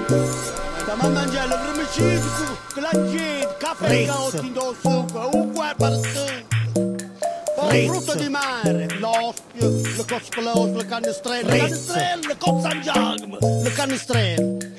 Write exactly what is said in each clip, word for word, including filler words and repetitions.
Stiamo a mangiare il vermicino, con la gente, caffè, caotti, succo, un quarto per stucco. Poi frutto di mare, l'ospio, le cosplose, le canestrelle, le canestrelle, le cozze San Giacomo, le canestrelle.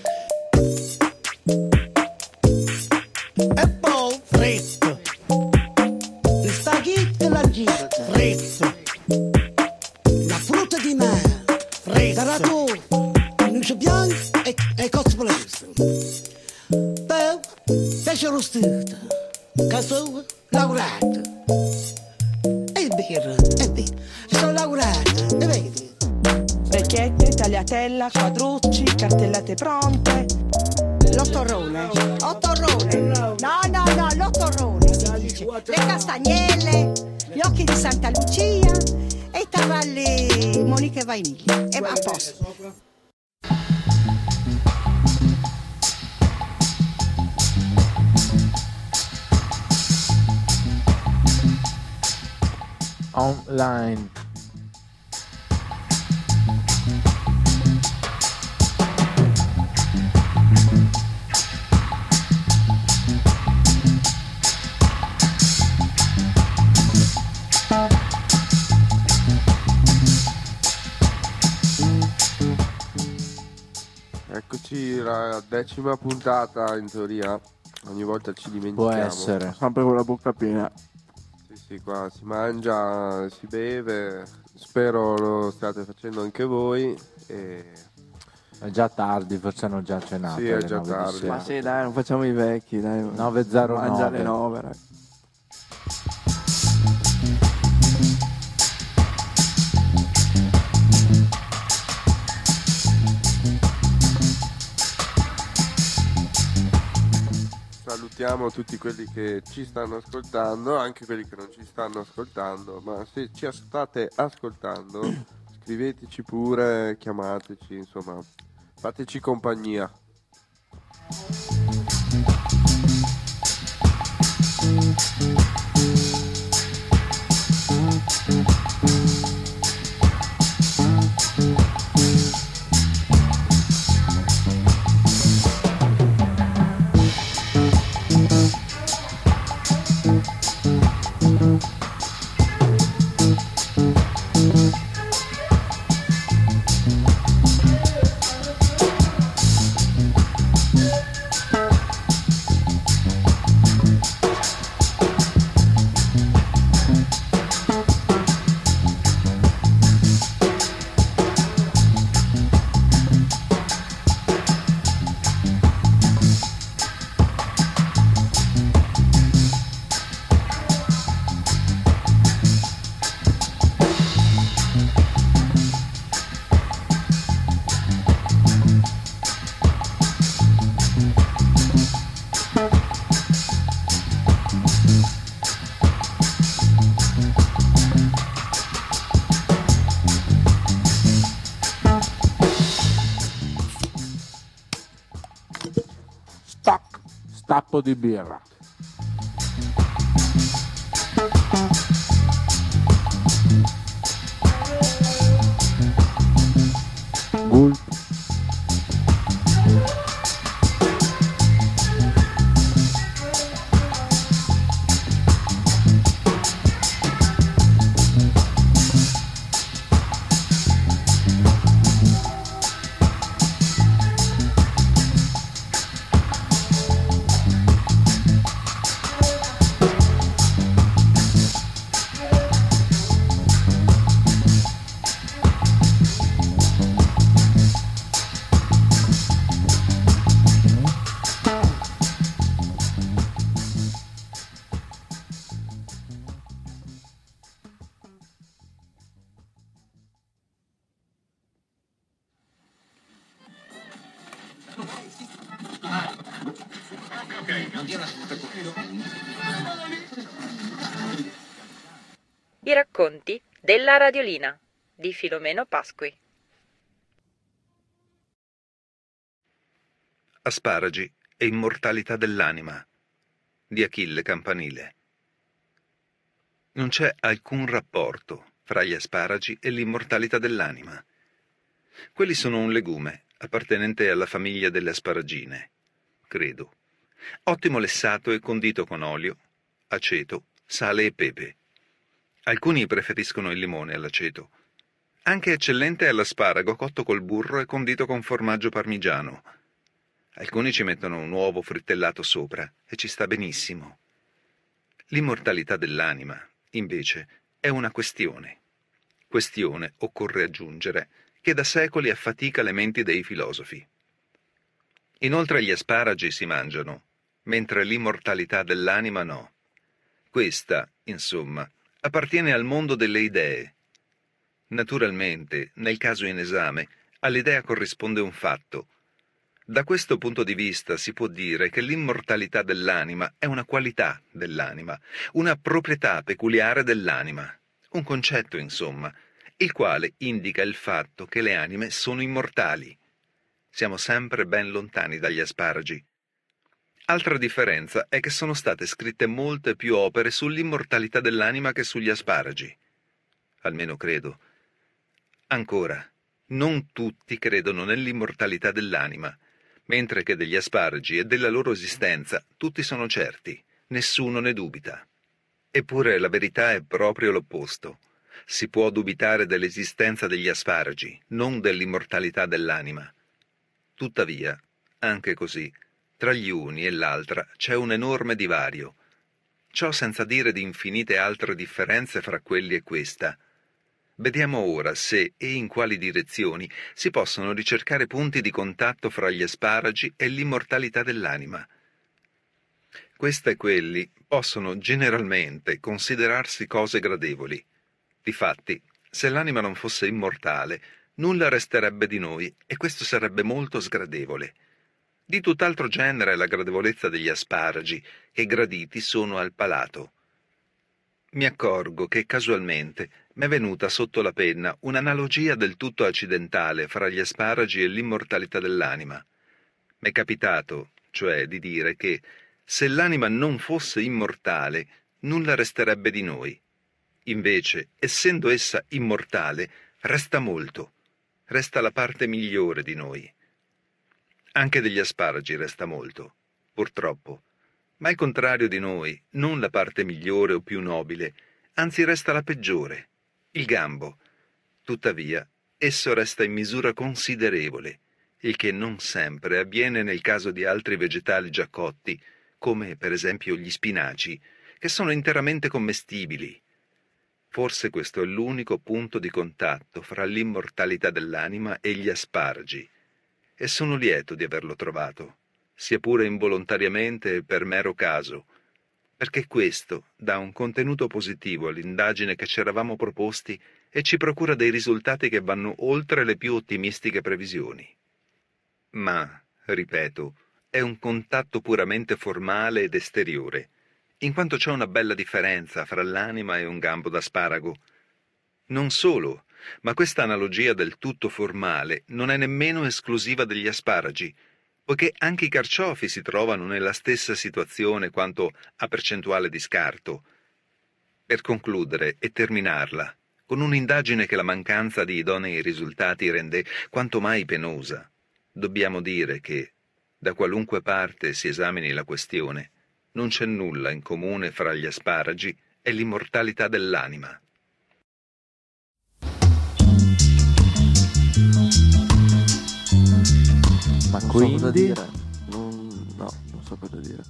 E poi fritto, il spaghetti e la gira, fritto, la frutta di mare, fritto, la torta, il noce bianco e, e cosplose. Poi pesce arrostito, cassola, laurata. E birra, e birra, sono laurata, e vedi? Vecchiette, tagliatella, quadrucci, cartellate pronte. L'ottorrone, ottorrone, no no no, l'ottorrone si dice, le castagnelle, gli occhi di Santa Lucia e i cavalli Monica e Vainiglia, e va a posto. Online. Eccoci, la decima puntata in teoria, ogni volta ci dimentichiamo. Può essere. Sempre con la bocca piena. Sì, sì, qua si mangia, si beve, spero lo stiate facendo anche voi. E... È già tardi, forse hanno già cenato. Sì, è alle già nove di tardi. sera. Ma sì, dai, non facciamo i vecchi, dai. nove zero nove. Mangia alle nove, dai. Salutiamo tutti quelli che ci stanno ascoltando, anche quelli che non ci stanno ascoltando, ma se ci state ascoltando scriveteci pure, chiamateci, insomma, fateci compagnia. Tappo di birra. Gulp. I racconti della Radiolina di Filomeno Pasqui. Asparagi e immortalità dell'anima di Achille Campanile. Non c'è alcun rapporto fra gli asparagi e l'immortalità dell'anima. Quelli sono un legume, appartenente alla famiglia delle asparagine, credo. Ottimo lessato e condito con olio, aceto, sale e pepe. Alcuni preferiscono il limone all'aceto. Anche eccellente è l'asparago cotto col burro e condito con formaggio parmigiano. Alcuni ci mettono un uovo frittellato sopra e ci sta benissimo. L'immortalità dell'anima, invece, è una questione. Questione, occorre aggiungere, che da secoli affatica le menti dei filosofi. Inoltre gli asparagi si mangiano, mentre l'immortalità dell'anima no. Questa, insomma, appartiene al mondo delle idee. Naturalmente, nel caso in esame, all'idea corrisponde un fatto. Da questo punto di vista si può dire che l'immortalità dell'anima è una qualità dell'anima, una proprietà peculiare dell'anima, un concetto, insomma, il quale indica il fatto che le anime sono immortali. Siamo sempre ben lontani dagli asparagi. Altra differenza è che sono state scritte molte più opere sull'immortalità dell'anima che sugli asparagi. Almeno credo. Ancora, non tutti credono nell'immortalità dell'anima, mentre che degli asparagi e della loro esistenza tutti sono certi, nessuno ne dubita. Eppure la verità è proprio l'opposto. Si può dubitare dell'esistenza degli asparagi, non dell'immortalità dell'anima. Tuttavia, anche così, tra gli uni e l'altra c'è un enorme divario. Ciò senza dire di infinite altre differenze fra quelli e questa. Vediamo ora se e in quali direzioni si possono ricercare punti di contatto fra gli asparagi e l'immortalità dell'anima. Queste e quelli possono generalmente considerarsi cose gradevoli. Difatti, se l'anima non fosse immortale, nulla resterebbe di noi e questo sarebbe molto sgradevole. Di tutt'altro genere è la gradevolezza degli asparagi, che graditi sono al palato. Mi accorgo che casualmente m'è venuta sotto la penna un'analogia del tutto accidentale fra gli asparagi e l'immortalità dell'anima. M'è capitato, cioè, di dire che se l'anima non fosse immortale, nulla resterebbe di noi. Invece, essendo essa immortale, resta molto, resta la parte migliore di noi. Anche degli asparagi resta molto, purtroppo. Ma il contrario di noi, non la parte migliore o più nobile, anzi resta la peggiore, il gambo. Tuttavia, esso resta in misura considerevole, il che non sempre avviene nel caso di altri vegetali già cotti, come per esempio gli spinaci, che sono interamente commestibili. Forse questo è l'unico punto di contatto fra l'immortalità dell'anima e gli asparagi, e sono lieto di averlo trovato, sia pure involontariamente e per mero caso, perché questo dà un contenuto positivo all'indagine che ci eravamo proposti e ci procura dei risultati che vanno oltre le più ottimistiche previsioni. Ma, ripeto, è un contatto puramente formale ed esteriore, in quanto c'è una bella differenza fra l'anima e un gambo d'asparago. Non solo, ma questa analogia del tutto formale non è nemmeno esclusiva degli asparagi, poiché anche i carciofi si trovano nella stessa situazione quanto a percentuale di scarto. Per concludere e terminarla, con un'indagine che la mancanza di idonei risultati rende quanto mai penosa, dobbiamo dire che, da qualunque parte si esamini la questione, non c'è nulla in comune fra gli asparagi e l'immortalità dell'anima. Ma non quindi? so cosa dire. Non, no, non so cosa dire.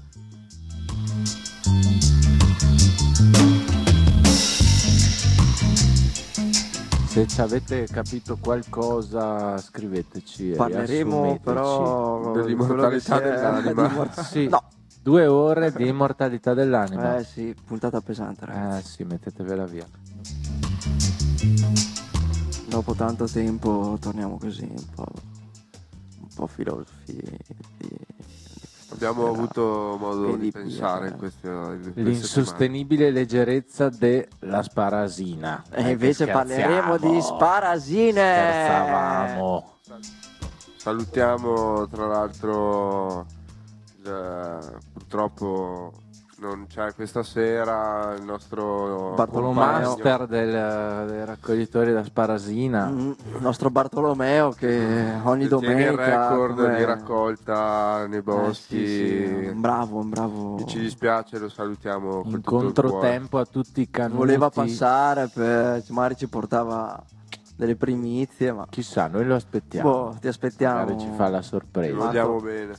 Se ci avete capito qualcosa, scriveteci. e Parleremo riassumeteci. però Dell'immortalità quello che si è- dell'anima. di immor- Sì, No, due ore di immortalità dell'anima. eh sì, puntata pesante, ragazzi. Eh sì, mettetevela via. Dopo tanto tempo torniamo così un po', un po' filosofi di, di questa Abbiamo sera. avuto modo E di di pensare via, in queste, in queste L'insostenibile leggerezza della sparasina. E Dai, invece che parleremo scherziamo. di sparasine. Scherzavamo. settimane. Salutiamo tra l'altro il- purtroppo non c'è questa sera il nostro Bartolomeo, master del, dei raccoglitori da Sparasina, mm, il nostro Bartolomeo che ogni che tiene domenica il record come- di raccolta nei Eh, boschi. sì, sì, un bravo, un bravo. E ci dispiace, lo salutiamo con in tutto il controtempo a tutti i canuti. Voleva passare, per, magari ci portava delle primizie, ma Chissà, noi lo aspettiamo. boh, ti aspettiamo. Magari ci fa la cuore. sorpresa. Lo vogliamo bene.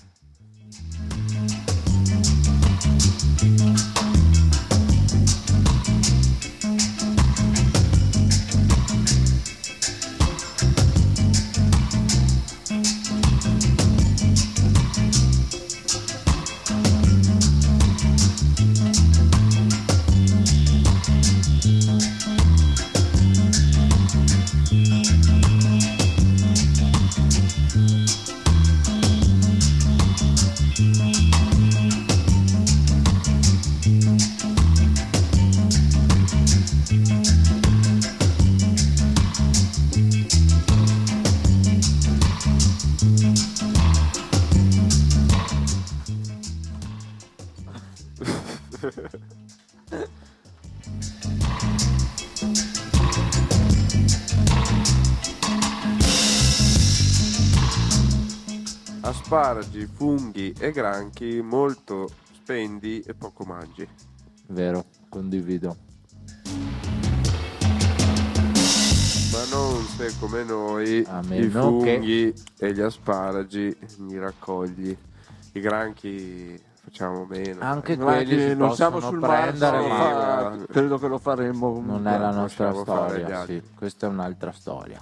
Asparagi, funghi e granchi, molto spendi e poco mangi. Vero, condivido. Ma non se come noi A i meno funghi e gli asparagi li raccogli. I granchi facciamo meno. Anche Guardi, quelli si non siamo possono sul Mars, prendere, sì, ma ma- fa- credo che lo faremo. non è la nostra possiamo fare gli storia. altri. Sì, questa è un'altra storia.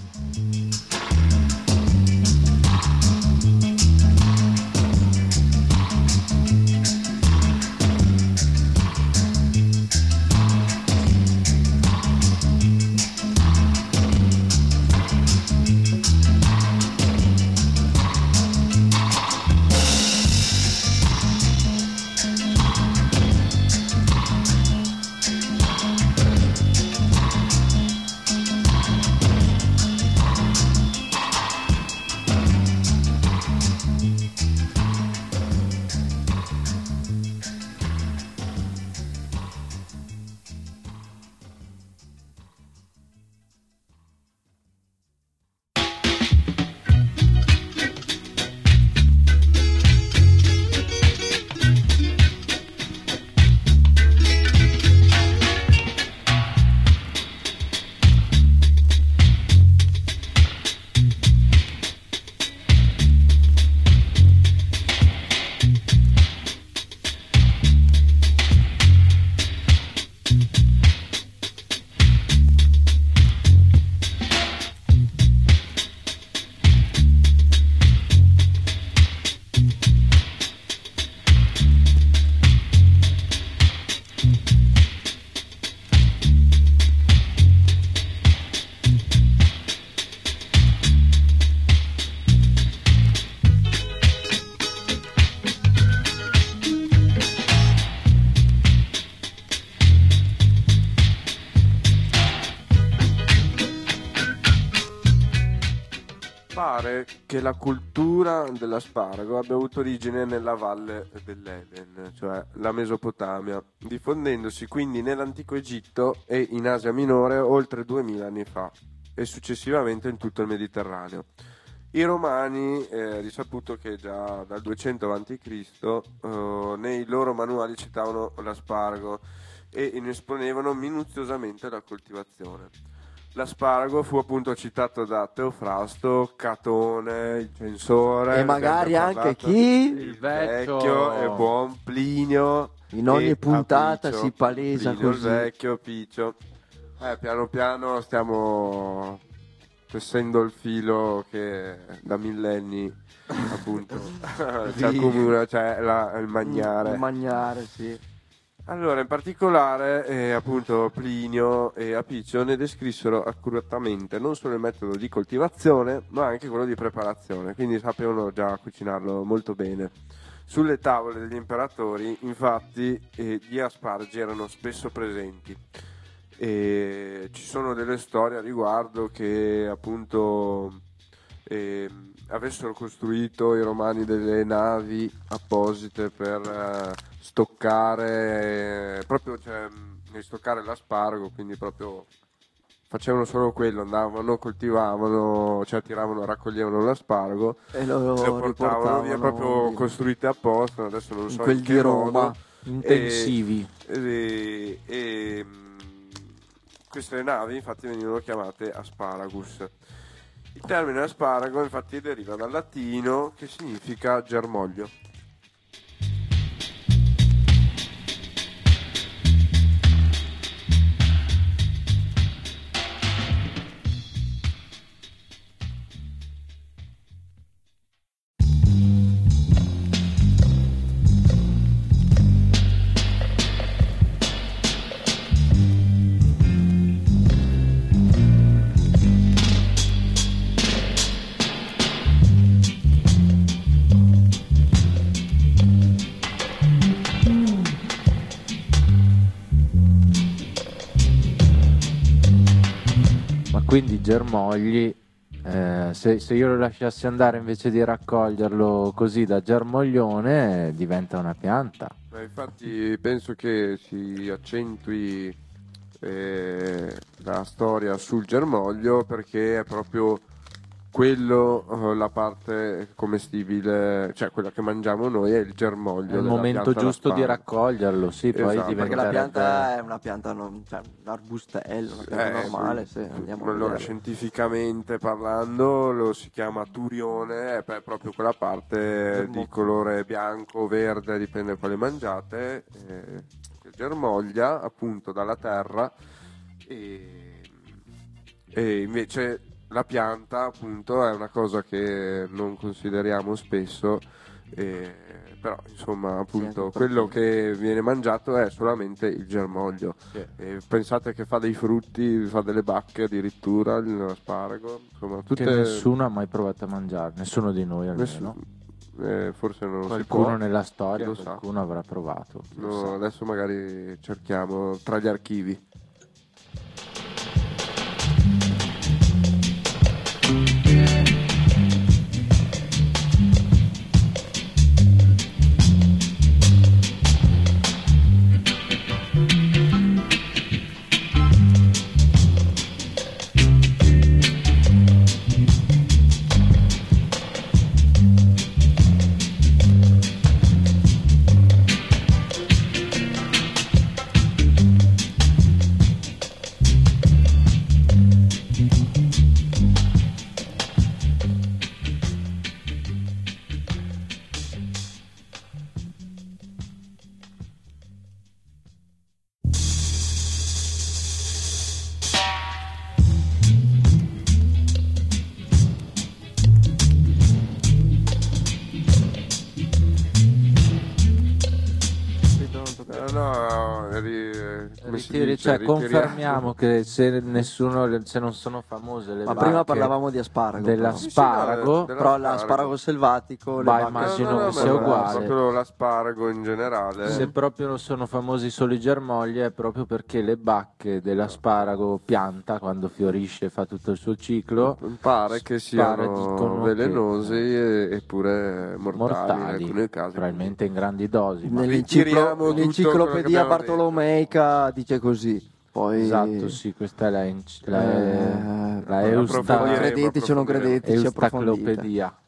Pare che la cultura dell'asparago abbia avuto origine nella valle dell'Eden, cioè la Mesopotamia, diffondendosi quindi nell'antico Egitto e in Asia Minore oltre duemila anni fa e successivamente in tutto il Mediterraneo. I romani, eh, risaputo che già dal duecento avanti Cristo eh, nei loro manuali citavano l'asparago e ne esponevano minuziosamente la coltivazione. L'asparago fu appunto citato da Teofrasto, Catone, il censore, E magari ne abbiamo anche parlato, chi? il vecchio e buon Plinio. In ogni e puntata Appicio. si palesa Plinio così. il vecchio, Piccio. Eh, piano piano stiamo tessendo il filo che da millenni appunto ci accomuna, cioè la, il magnare. Il magnare, sì. Allora, in particolare, eh, appunto, Plinio e Appicio ne descrissero accuratamente non solo il metodo di coltivazione, ma anche quello di preparazione, quindi sapevano già cucinarlo molto bene. Sulle tavole degli imperatori, infatti, eh, gli asparagi erano spesso presenti. E ci sono delle storie a riguardo che, appunto, e avessero costruito i romani delle navi apposite per uh, stoccare, eh, proprio cioè, stoccare l'asparago, quindi proprio facevano solo quello, andavano, coltivavano, cioè tiravano, raccoglievano l'asparago e lo, e lo portavano via, proprio di... costruite apposta, adesso non in so quel in di che Roma, modo. intensivi. E, e, e mh, queste navi infatti venivano chiamate asparagus. Il termine asparago infatti deriva dal latino che significa germoglio. Quindi germogli, eh, se, se io lo lasciassi andare invece di raccoglierlo così da germoglione, diventa una pianta. Ma infatti penso che si accentui eh, la storia sul germoglio perché è proprio quello, la parte commestibile, cioè quella che mangiamo noi è il germoglio. È il momento giusto di raccoglierlo, sì, esatto. poi Perché diventerebbe... la pianta è una pianta, non, cioè, un arbustello, una pianta Eh, normale, se andiamo a allora, vedere. scientificamente parlando lo si chiama turione, è proprio quella parte di colore bianco, verde, dipende quale mangiate, eh, che germoglia appunto dalla terra e, e invece la pianta appunto è una cosa che non consideriamo spesso, eh, però insomma appunto sì, quello che viene mangiato è solamente il germoglio. Sì. E pensate che fa dei frutti, fa delle bacche addirittura l'asparago, insomma tutte... che nessuno ha mai provato a mangiare, nessuno di noi almeno. Nessuno. Eh, forse non Qualcuno si può, nella storia, chi lo qualcuno sa. avrà provato. chi lo No, sa. adesso magari cerchiamo tra gli archivi. No, ri, come si Ritiri- dice, cioè, ritiriamo. confermiamo che se nessuno, se non sono famose le Ma bacche prima parlavamo di asparago. dell'asparago, Sì, sì, no, Però l'asparago selvatico, le Ma bacche- immagino No, no, no, che sia ma no, uguale. proprio l'asparago in generale. se proprio sono famosi solo i germogli è proprio perché le bacche dell'asparago pianta, quando fiorisce e fa tutto il suo ciclo, Pare che Spara- siano dicono velenosi che- e- eppure mortali, in mortali, alcuni casi. probabilmente in grandi dosi. ma- Nell'enciclo- Ritiriamo tutto quello che Nell'enciclopedia abbiamo Bartolomeica dice così. Poi Esatto, sì, questa è la, inc- la, Eh, la approfondiremo, Eusta- credeteci o non credeteci, approfondite. Eustaclopedia.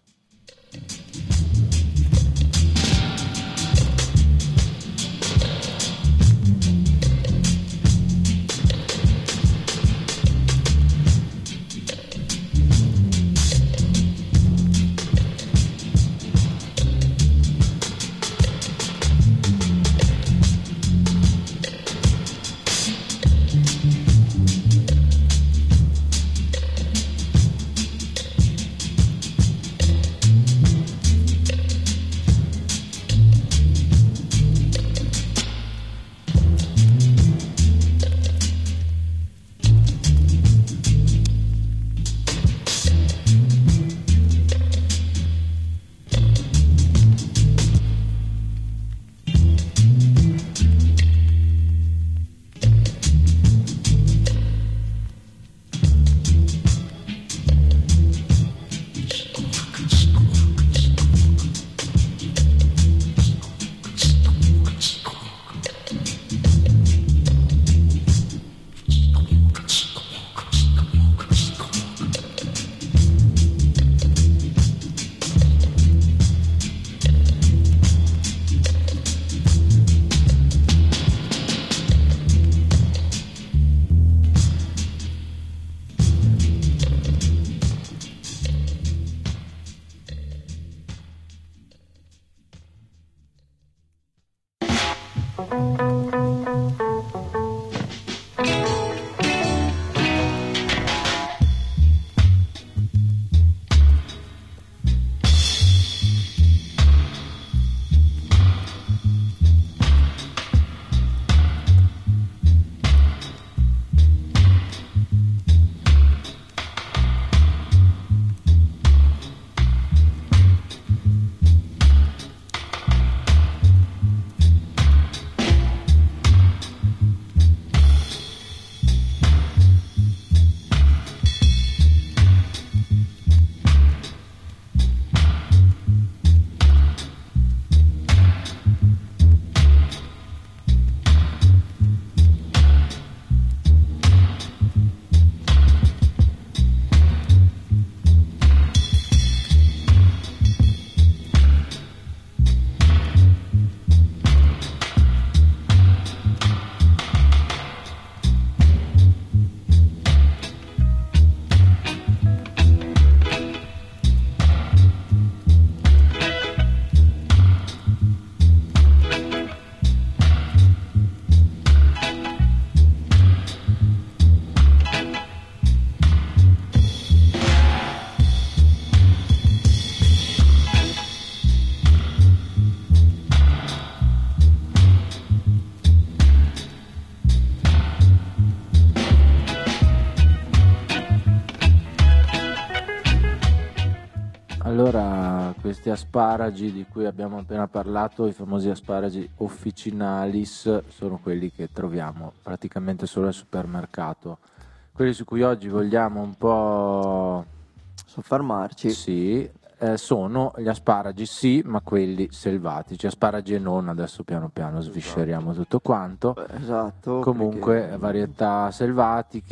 Allora, questi asparagi di cui abbiamo appena parlato, i famosi asparagi officinalis, sono quelli che troviamo praticamente solo al supermercato. Quelli su cui oggi vogliamo un po' soffermarci, sì, eh, sono gli asparagi, sì, ma quelli selvatici, asparagi e non, adesso piano piano svisceriamo tutto quanto. Esatto. Comunque perché... varietà selvatiche,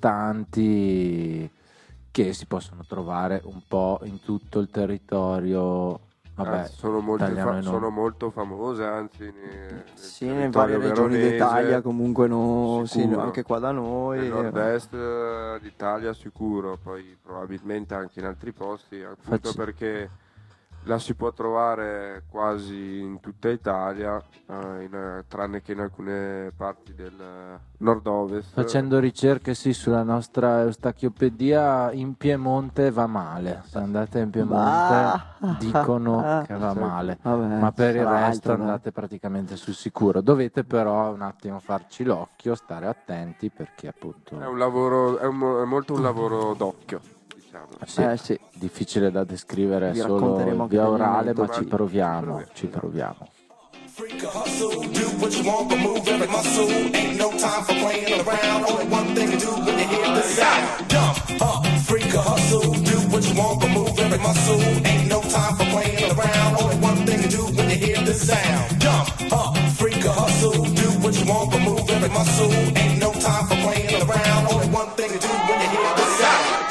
infestanti, che si possono trovare un po' in tutto il territorio, vabbè, anzi, sono, molto italiano fa- e non. sono molto famose, anzi nel, sì, nelle varie regioni veronese, d'Italia comunque no, sì, sicuro. anche qua da noi. Nel nord-est d'Italia sicuro, poi probabilmente anche in altri posti, appunto Facci... perché la si può trovare quasi in tutta Italia, eh, in, tranne che in alcune parti del nord-ovest. Facendo ricerche sì sulla nostra Eustachiopedia, in Piemonte va male. Se andate in Piemonte bah. dicono che va male, vabbè, ma per il resto altro, andate no? praticamente sul sicuro. Dovete però un attimo farci l'occhio, stare attenti, perché appunto è un lavoro, è, un, è molto un lavoro d'occhio. Sì, eh, sì. difficile da descrivere Vi solo via orale, ma ma ci proviamo, ci proviamo. Freak a hustle, do what you want, but move every muscle. Ain't no time for playing around. Only one thing to do when you hear the sound. Jump up, freak a hustle, do what you want, but move every muscle. Ain't no time for playing around. Only one thing to do when you hear the sound. Jump up, freak a hustle, do what you want, but move every muscle. Ain't no time for playing around. Only one thing to do when you hear the sound.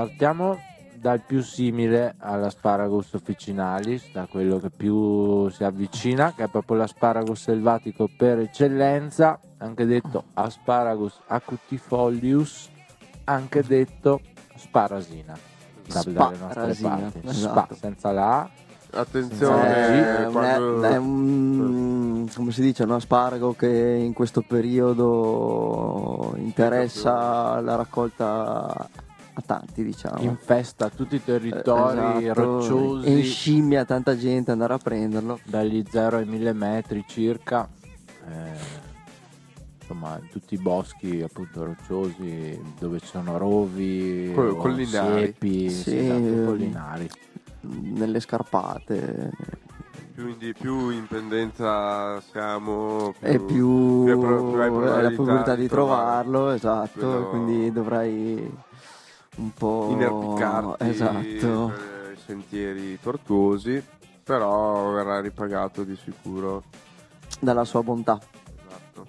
partiamo dal più simile all'asparagus officinalis, da quello che più si avvicina, che è proprio l'asparagus selvatico per eccellenza, anche detto asparagus acutifolius, anche detto sparasina dalle nostre parti. Esatto. Spa, senza la A. Attenzione, Eh, quando... è, è un, come si dice, un asparago che in questo periodo interessa la raccolta a tanti, diciamo. Infesta tutti i territori Esatto, rocciosi, e scimmia tanta gente andare a prenderlo dagli zero ai mille metri circa, eh, insomma in tutti i boschi appunto rocciosi dove ci sono rovi, Col- o collinari. siepi, Sì, sì, esatto, collinari. nelle scarpate. Più in, di- più in pendenza siamo, più, E più, più, è pro- più hai è la probabilità di trovare trovarlo, esatto, quello- quindi dovrai un po' inerpicarti esatto. per i sentieri tortuosi, però verrà ripagato di sicuro. dalla sua bontà. Esatto.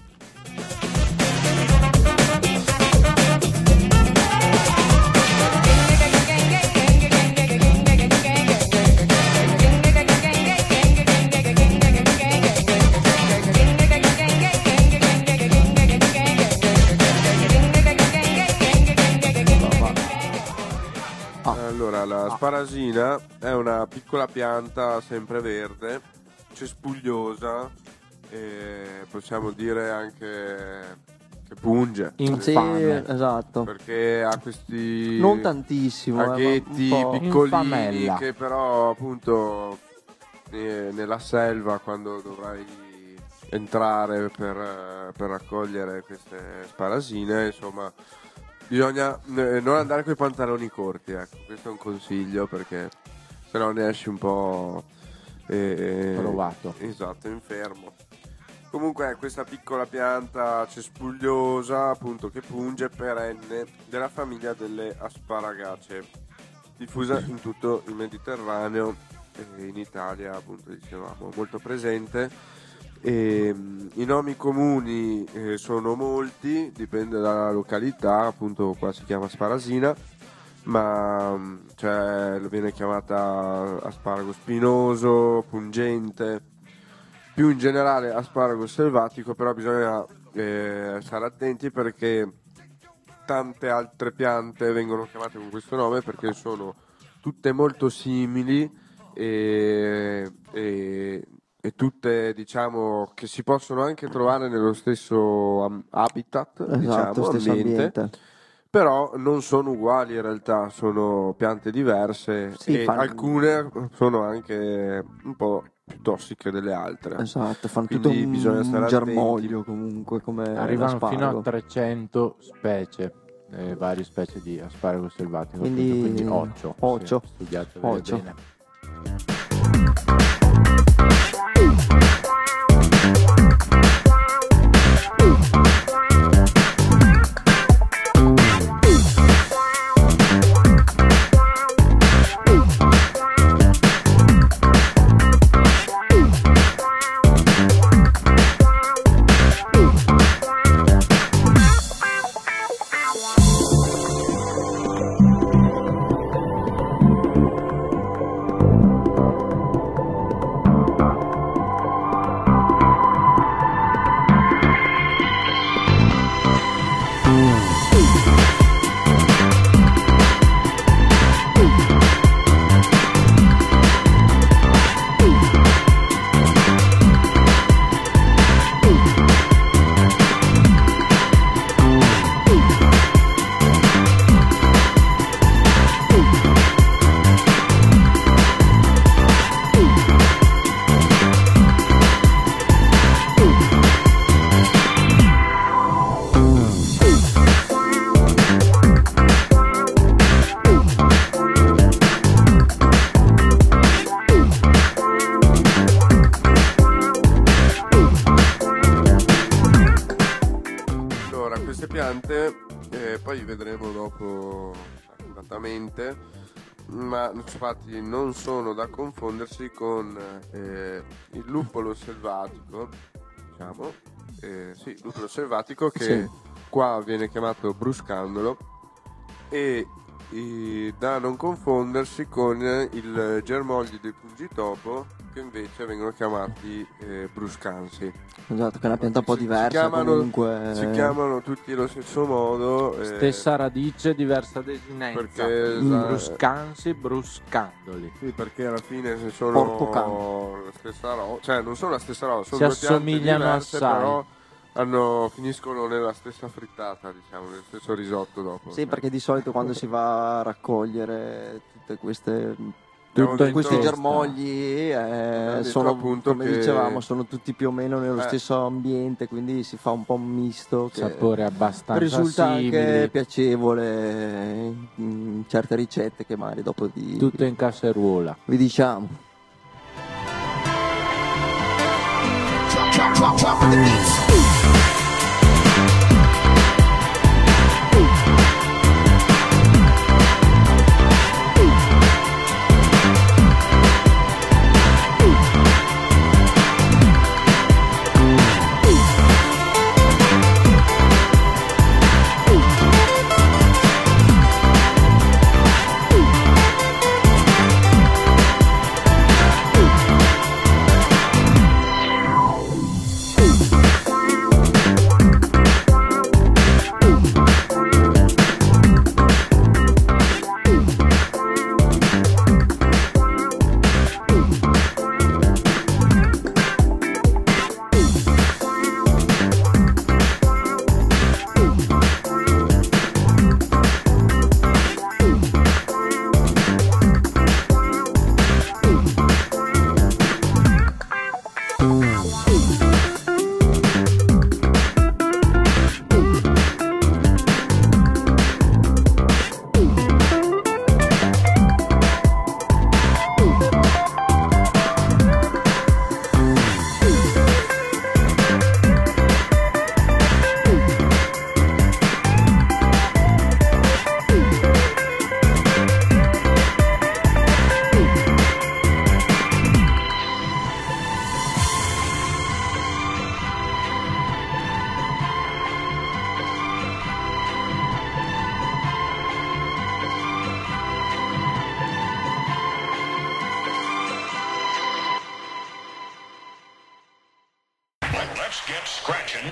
Allora, la sparasina è una piccola pianta sempreverde, cespugliosa, e possiamo dire anche che punge. Infame. Sì, esatto. Perché ha questi Non tantissimo, eh, ma aghetti un po'. piccolini Infamella. che però appunto eh, nella selva, quando dovrai entrare per, eh, per raccogliere queste sparasine, insomma bisogna eh, non andare con i pantaloni corti, ecco, questo è un consiglio, perché se no ne esci un po' eh, Provato. esatto, infermo. Comunque è questa piccola pianta cespugliosa, appunto, che punge, perenne, della famiglia delle asparagacee, diffusa in tutto il Mediterraneo e in Italia, appunto, dicevamo, molto presente. E, mh, i nomi comuni eh, sono molti, dipende dalla località, appunto qua si chiama sparasina, ma mh, cioè, viene chiamata asparago spinoso, pungente, più in generale asparago selvatico, però bisogna eh, stare attenti perché tante altre piante vengono chiamate con questo nome perché sono tutte molto simili e, e, e tutte, diciamo, che si possono anche trovare nello stesso um, habitat, Esatto, diciamo, stesso ambiente, ambiente. però non sono uguali in realtà, sono piante diverse Sì, e fanno- alcune sono anche un po' più tossiche delle altre. Esatto, fanno Quindi tutto un bisogna stare germoglio comunque come Arrivano fino l'asparago. a trecento specie, eh, varie specie di asparago selvatico, Quindi- appunto, quindi occhio, occhio. sì, studiatele Occhio. bene. Allora, queste piante, eh, poi vedremo dopo esattamente, ma infatti non sono da confondersi con eh, il luppolo selvatico, diciamo, eh, sì, luppolo selvatico che Sì. qua viene chiamato bruscandolo, e eh, da non confondersi con il germoglio del pungitopo, che invece vengono chiamati eh, bruscansi. Esatto, che è una pianta un po' Si- diversa si chiamano, comunque. si chiamano tutti allo stesso modo. eh, Stessa radice, diversa desinenza. Perché, esatto. Bruscansi, bruscandoli. Sì, perché alla fine se sono Portocalo. la stessa roba, cioè non sono la stessa roba, sono Si due piante assomigliano diverse, assai. però hanno, finiscono nella stessa frittata, diciamo, nel stesso risotto dopo. Sì, perché di solito quando si va a raccogliere tutte queste Abbiamo Tutto in detto- questi testa. germogli eh, detto sono, appunto come che- dicevamo, sono tutti più o meno nello Eh. stesso ambiente, quindi si fa un po' un misto che Sapore abbastanza risulta simili. anche piacevole in certe ricette che magari dopo di, Tutto in casseruola. vi diciamo. Let's get scratching.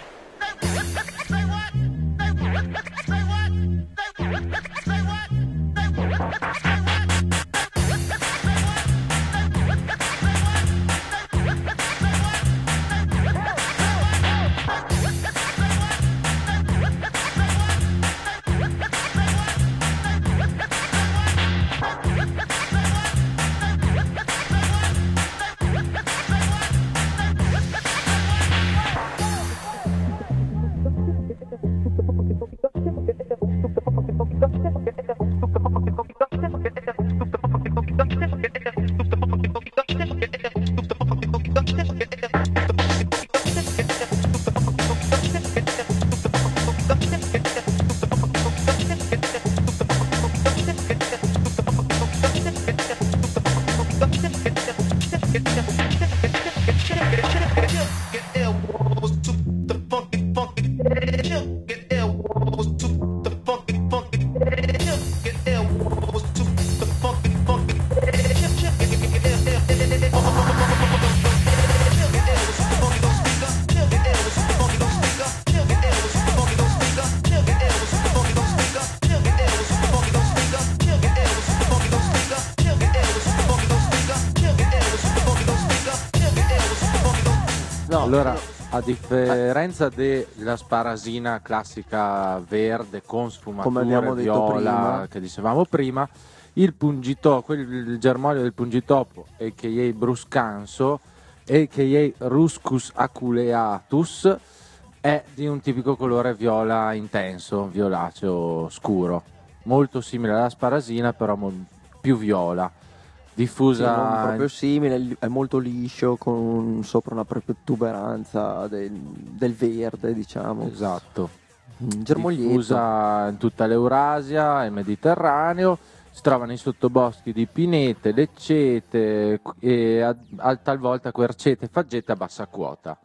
No, Allora, a differenza della sparasina classica verde con Come sfumature abbiamo detto viola prima. che dicevamo prima, il pungitopo, il germoglio del pungitopo, a k a. bruscanso, a k a. ruscus aculeatus, è di un tipico colore viola intenso, violaceo scuro, molto simile alla sparasina, però mo- più viola, sì, diffusa non proprio simile, è molto liscio con sopra una protuberanza del, del verde, diciamo. esatto. Mm, Germoglietto. Diffusa in tutta l'Eurasia e il Mediterraneo, si trova nei sottoboschi di pinete, leccete e a, a- talvolta quercete e faggete a bassa quota.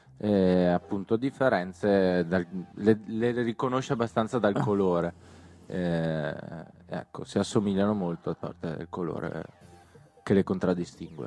Eh, appunto differenze dal- le, le riconosce abbastanza dal colore. Eh, ecco, si assomigliano molto a parte del colore che le contraddistingue.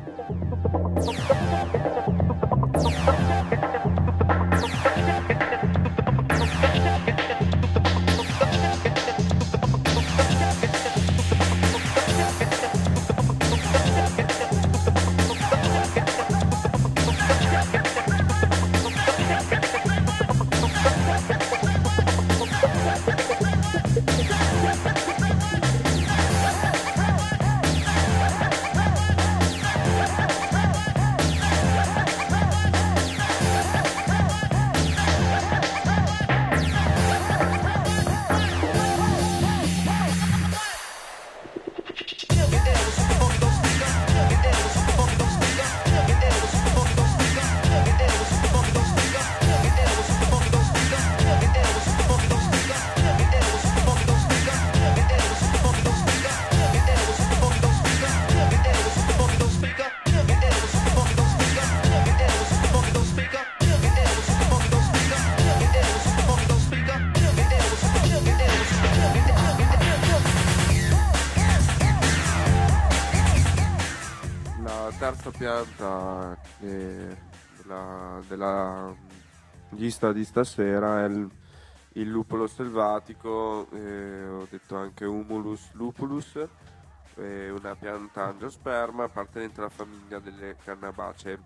Terza pianta che della, della lista di stasera è il, il lupolo selvatico, eh, ho detto anche Humulus lupulus, è una pianta angiosperma appartenente alla famiglia delle cannabacee.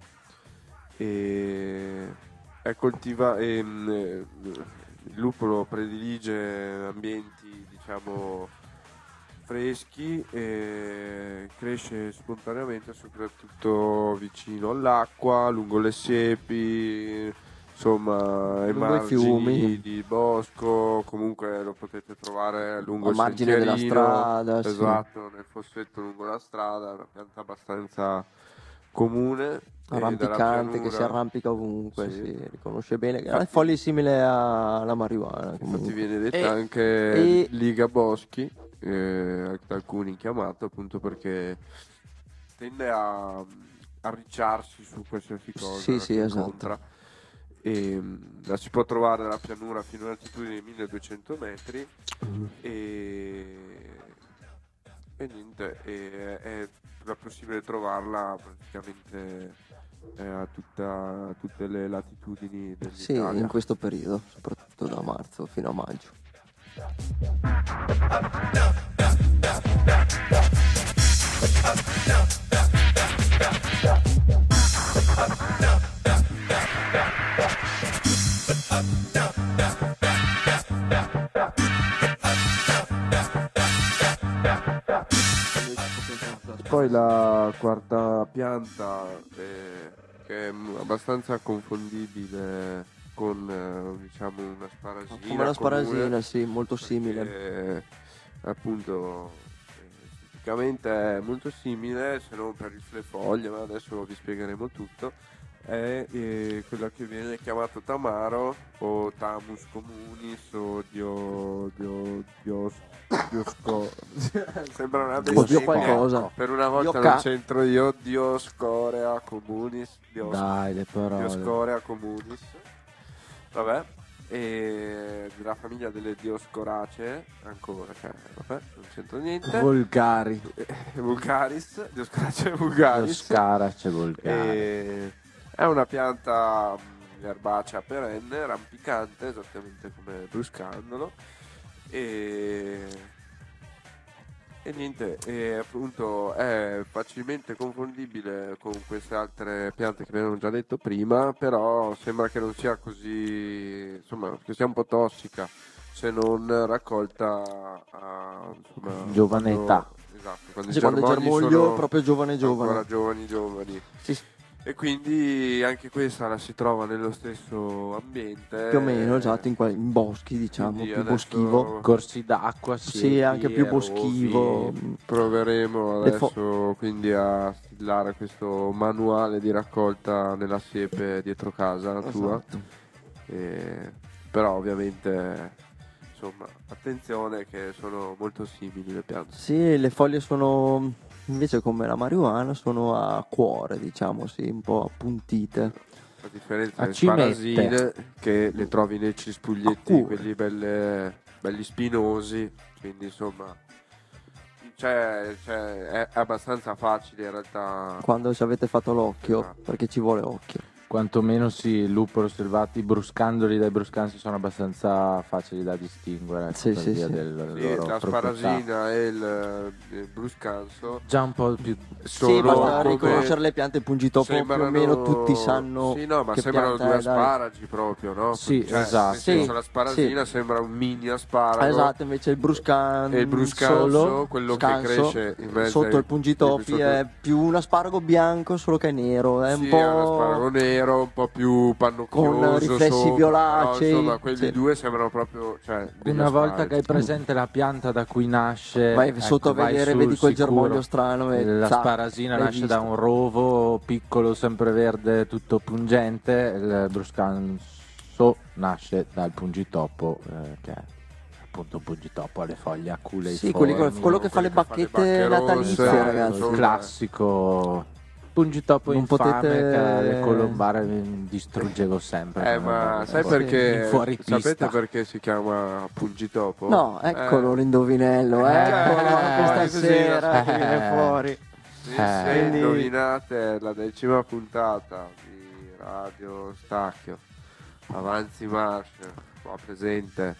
E è coltiva, e, eh, il lupolo predilige ambienti, diciamo, freschi e cresce spontaneamente soprattutto vicino all'acqua, lungo le siepi, insomma ai Lungo i margini fiumi. di bosco, comunque lo potete trovare lungo Al il margine della sentierino, strada, sì. esatto, nel fossetto lungo la strada, è una pianta abbastanza comune. e dalla Arrampicante, che pianura- si arrampica ovunque, Sì. si riconosce bene. Ha Infatti- foglie simili alla marijuana. Infatti comunque. viene detta E- anche e- Liga Boschi, eh, da alcuni chiamato appunto perché tende a arricciarsi su qualsiasi cosa Sì, sì, che esatto. incontra. E, mh, la si può trovare dalla pianura fino all'altitudine di milleduecento metri e, e niente, e, è, è possibile trovarla praticamente eh, a, tutta, a tutte le latitudini Sì, dell'Italia. in questo periodo, soprattutto da marzo fino a maggio. Poi la quarta pianta eh, che è m- abbastanza confondibile con eh, diciamo una sparagina, Come una sparagina, comune, sì, molto simile. perché, appunto eh, esteticamente è molto simile, se non per il flefoglie, ma adesso vi spiegheremo tutto. È eh, quella che viene chiamato tamaro o tamus communis o dio, dio, dios, diosco sembra una Oddio bestemmia. qualcosa. Per una volta Dio ca- non c'entro io. Dioscorea communis, Dios, Dai, le parole. Dioscorea communis, vabbè, e della famiglia delle Dioscoracee ancora, cioè vabbè, non c'entro niente. Volgari. Vulgaris, Dioscoracee vulgaris. Scarace volgari. E è una pianta mh, erbacea perenne, rampicante, esattamente come bruscandolo. E, e niente, e appunto è facilmente confondibile con queste altre piante che abbiamo già detto prima, però sembra che non sia così, insomma, che sia un po' tossica se non raccolta a insomma, Giovane quando- età. Esatto, quando Sì, i quando il germogli germoglio sono è proprio giovane giovane. ancora giovani giovani. Sì, sì, E quindi anche questa la si trova nello stesso ambiente. più o meno, esatto, in, qua- in boschi, diciamo, Quindi più adesso boschivo. Corsi d'acqua, Sì, anche più boschivo. Sì, proveremo Le fo- adesso quindi a stillare questo manuale di raccolta nella siepe dietro casa tua. Esatto. E- però ovviamente insomma attenzione che sono molto simili le piante. Sì, le foglie sono, invece come la marijuana, sono a cuore, diciamo, sì, un po' appuntite. A differenza A delle cimette. sparasine che le trovi nei A cispuglietti, cuore. quelli belle belli spinosi, quindi insomma cioè, cioè, è abbastanza facile in realtà. Quando ci avete fatto l'occhio, Esatto. perché ci vuole occhio. Quantomeno sì, il luppolo selvatico, bruscandoli dai bruscansi sono abbastanza facili da distinguere, ecco, Sì, per sì, via sì. del Sì, loro la proprietà. sparasina e il, il bruscanso Già un po' più sono Sì, basta come- riconoscere le piante pungitopo, più o sembrano- meno tutti sanno sì, no, ma che sembrano pianta due è, dai. asparagi proprio, no? Sì, Cioè, esatto. nel senso, Sì, la sparasina sì. sembra un mini asparago. Esatto, invece il bruscanso, E il bruscanso, quello che scanso, cresce in mezzo sotto ai- il pungitopi sotto- è più un asparago bianco, solo che è nero, è un Sì, po' è un asparago nero, un po' più pannocchioso con riflessi sopra, violacei. però, insomma, quelli Sì. due sembrano proprio, cioè, degli una volta asparagi. che hai presente la pianta da cui nasce, Vai ecco, sotto a vai vedere, sul vedi quel sicuro. germoglio strano e La zac, sparasina l'hai nasce visto. da un rovo piccolo, sempreverde, tutto pungente. Il bruscanso nasce dal pungitopo, eh, che è appunto un pungitopo alle foglie aculei. Sì, quelli con- quello che fa le quelli che fa le bacchette bacche natalizie, rosse, ragazzi. insomma. il classico pungitopo Non infame potete- che alle colombare distruggevo sempre. Eh, ma Eh, sai sì. perché? In fuori pista. Sapete perché si chiama pungitopo? No, eccolo Eh, l'indovinello, Eh, eccolo eh, questa così, sera eh. che viene fuori. Sì, Eh. se Quindi- indovinate la decima puntata di Radio Stacchio, Avanzi Marcia, qua presente,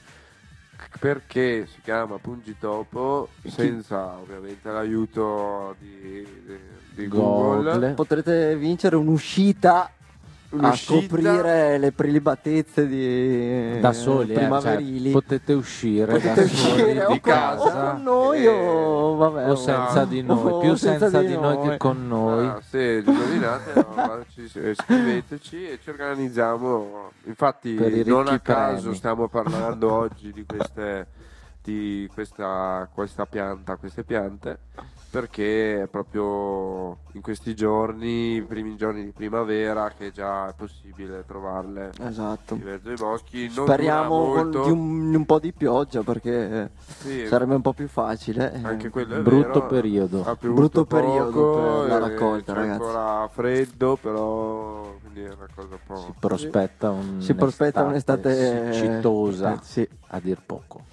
perché si chiama Pungitopo, senza ovviamente l'aiuto di, di, di Google, Google. Potrete vincere un'uscita a Un'uscita- scoprire le prelibatezze di Da soli, eh, primaverili. cioè, potete uscire Potete da uscire soli o di con, casa o con noi eh, o, vabbè, o senza di noi, o più senza, di noi che con noi. Ah, se indovinate, no, ci- eh, scriveteci e ci organizziamo. Infatti, Per i non ricchi a caso premi. stiamo parlando oggi di queste di questa, questa pianta, queste piante, perché è proprio in questi giorni, i primi giorni di primavera, che già è possibile trovarle Esatto. in mezzo ai boschi. Non Speriamo dura con- molto. di un, un po' di pioggia perché Sì, sarebbe un po' più facile. eh. anche quello è Brutto vero. periodo. Ha piovuto Brutto poco, periodo per la e raccolta, c'è ragazzi. ancora freddo, però quindi è una cosa un po'. Si prospetta, un Si prospetta un'estate siccitosa, eh, sì. a dir poco.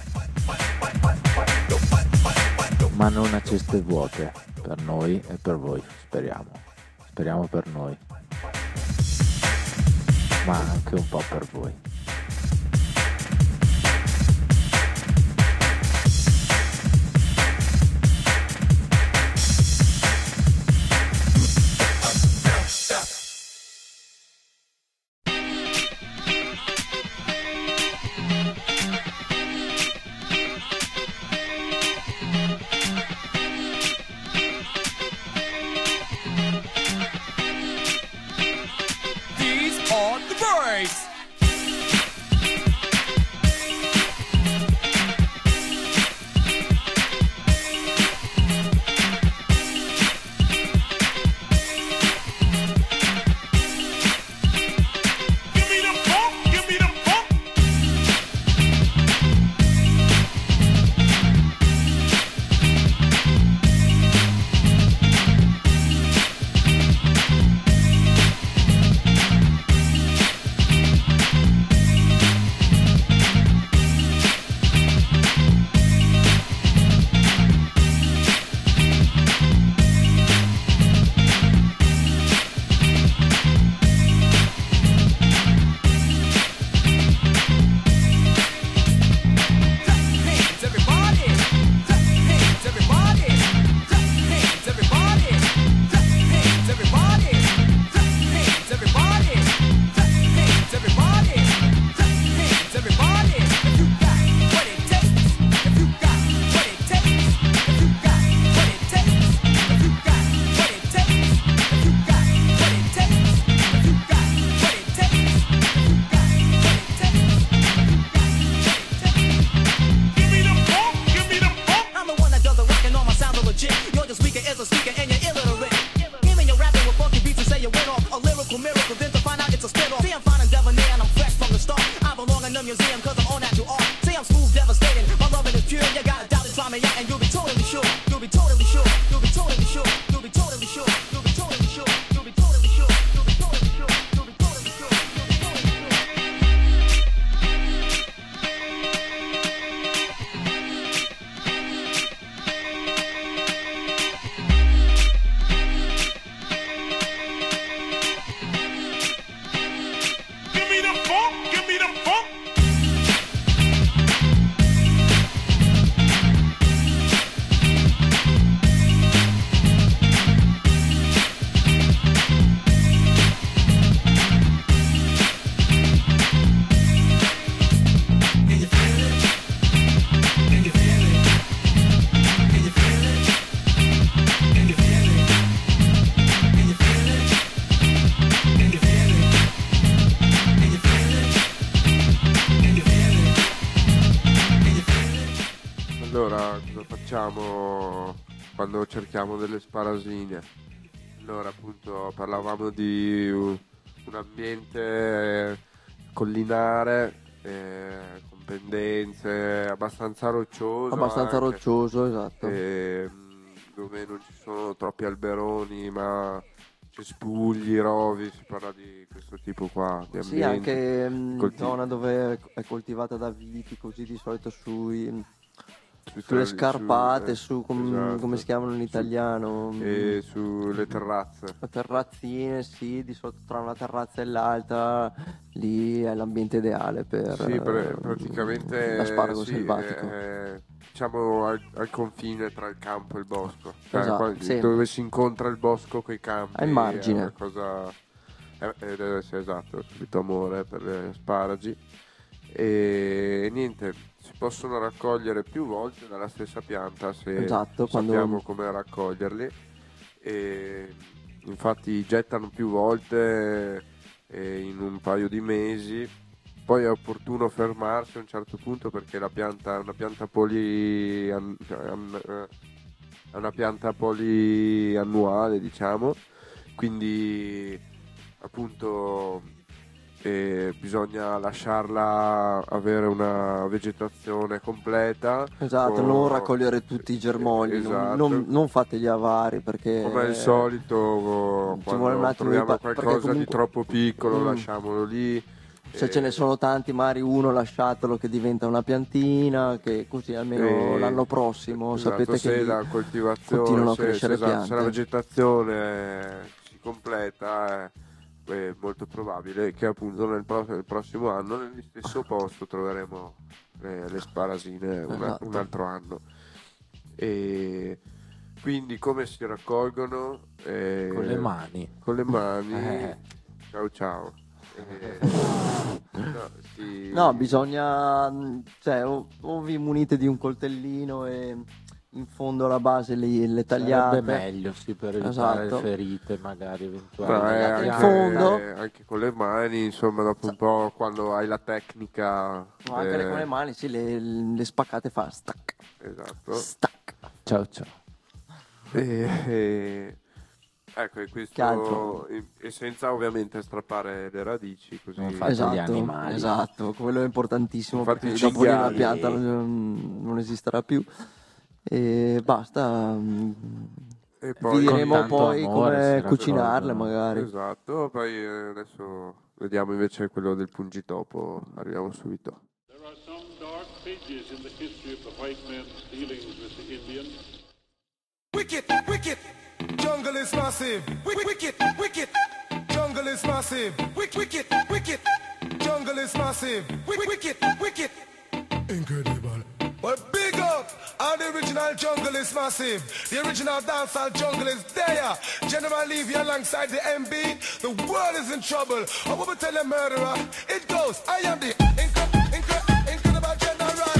Ma non a ceste vuote, per noi e per voi, speriamo. Speriamo per noi. Ma anche un po' per voi. These are the birds. Give me the funk, give me the funk. Hands, everybody. Hands, everybody. Hands, everybody. Hands, everybody. Hands, everybody. Hands, everybody. Hands, everybody. If you got what it takes, if you got what it takes, if you got what it takes, if you got what it takes, if you got what it takes, if you got what it takes, if you got what it takes. Give me the funk, give me the funk. I'm the one that does the rock and all my sounds are legit. You're the speaker is a speaker and you're illiterate. Even you're rapping with funky beats and say you went off a lyrical miracle, then to find out it's a spit-off. See, I'm fine and debonair and I'm fresh from the start. I belong in the museum cause I'm all natural art. See, I'm smooth, devastating, my loving is pure. You got a doubt to try me out and you'll be totally sure. You'll be totally sure. You'll be totally sure. You'll be totally sure. You'll be totally sure. You'll be totally sure. You'll be totally sure. You'll be totally sure. You'll be totally sure. allora cosa facciamo quando cerchiamo delle sparasine? Allora appunto parlavamo di un, un ambiente collinare, eh, con pendenze, abbastanza roccioso. Abbastanza anche, roccioso, esatto. eh, dove non ci sono troppi alberoni, ma cespugli, rovi, si parla di questo tipo qua di ambiente. Sì, anche mh, colti- zona dove è coltivata da viti, così di solito sui, sui sulle tra- scarpate, su- su, com- esatto. come si chiamano in italiano? E sulle terrazze. Le terrazzine, sì, di solito tra una terrazza e l'altra, lì è l'ambiente ideale per Sì, per- eh, praticamente l'asparago sì, selvatico. eh, diciamo al, al confine tra il campo e il bosco, cioè, Esatto, qua- sì. dove si incontra il bosco coi campi. Al margine. È una cosa, eh, eh, deve essere esatto, subito amore per le asparagi. E niente, si possono raccogliere più volte dalla stessa pianta se Esatto, quando- sappiamo come raccoglierli. E infatti gettano più volte eh, in un paio di mesi. Poi è opportuno fermarsi a un certo punto perché la pianta è una pianta poli an- an- eh, è una pianta poliannuale, diciamo, quindi appunto eh, bisogna lasciarla avere una vegetazione completa. Esatto, con- non raccogliere tutti i germogli, non- Esatto. non, non fate gli avari perché Come al solito, ci quando vuole un attimo di troviamo pa- perché qualcosa di comunque- troppo piccolo, Mm. lasciamolo lì. se Eh, ce ne sono tanti, magari uno lasciatelo che diventa una piantina, che così almeno eh, l'anno prossimo esatto, sapete se che la lì coltivazione, continuano a se, crescere se, esatto, piante. se la vegetazione si completa, è, è molto probabile che appunto nel, pro- nel prossimo anno nello stesso posto troveremo le, le sparasine una- Esatto. un altro anno. E quindi come si raccolgono? Eh, Con le mani. Con le mani. Eh. Ciao ciao. Eh, no, si- No, bisogna, cioè, o, o vi munite di un coltellino e in fondo alla base le, le tagliate. Sarebbe meglio, sì, per evitare Esatto. ferite magari eventuali. Ma è nella anche, in pianta. fondo. eh, anche con le mani, insomma, dopo un po' quando hai la tecnica. No, anche eh, con le mani, sì, le, le spaccate fa stack, Esatto. stack. Ciao ciao. E, e- ecco, e Che questo altro? e, e senza ovviamente strappare le radici, così. Non fate gli Esatto, animali. esatto, quello è importantissimo Infatti perché i dopo lì la cinghiali- pianta non, non esisterà più. E basta. mm, E Vi poi diremo Con tanto poi amore come si cucinarle raccolgono. magari. Esatto, poi eh, adesso vediamo invece quello del pungitopo, arriviamo subito. There are some dark pages in the history of the white man's dealings with the Indians. Wicked, wicked, jungle is massive. Wick- Wicked, wicked, jungle is massive. Wick- Wicked, wicked, jungle is massive. Wick- Wicked, wicked, incredible. Well, big up, all the original jungle is massive. The original dancehall jungle is there. General Levy alongside the M B. The world is in trouble. I will tell you, murderer. It goes, I am the incre- incre- incredible general.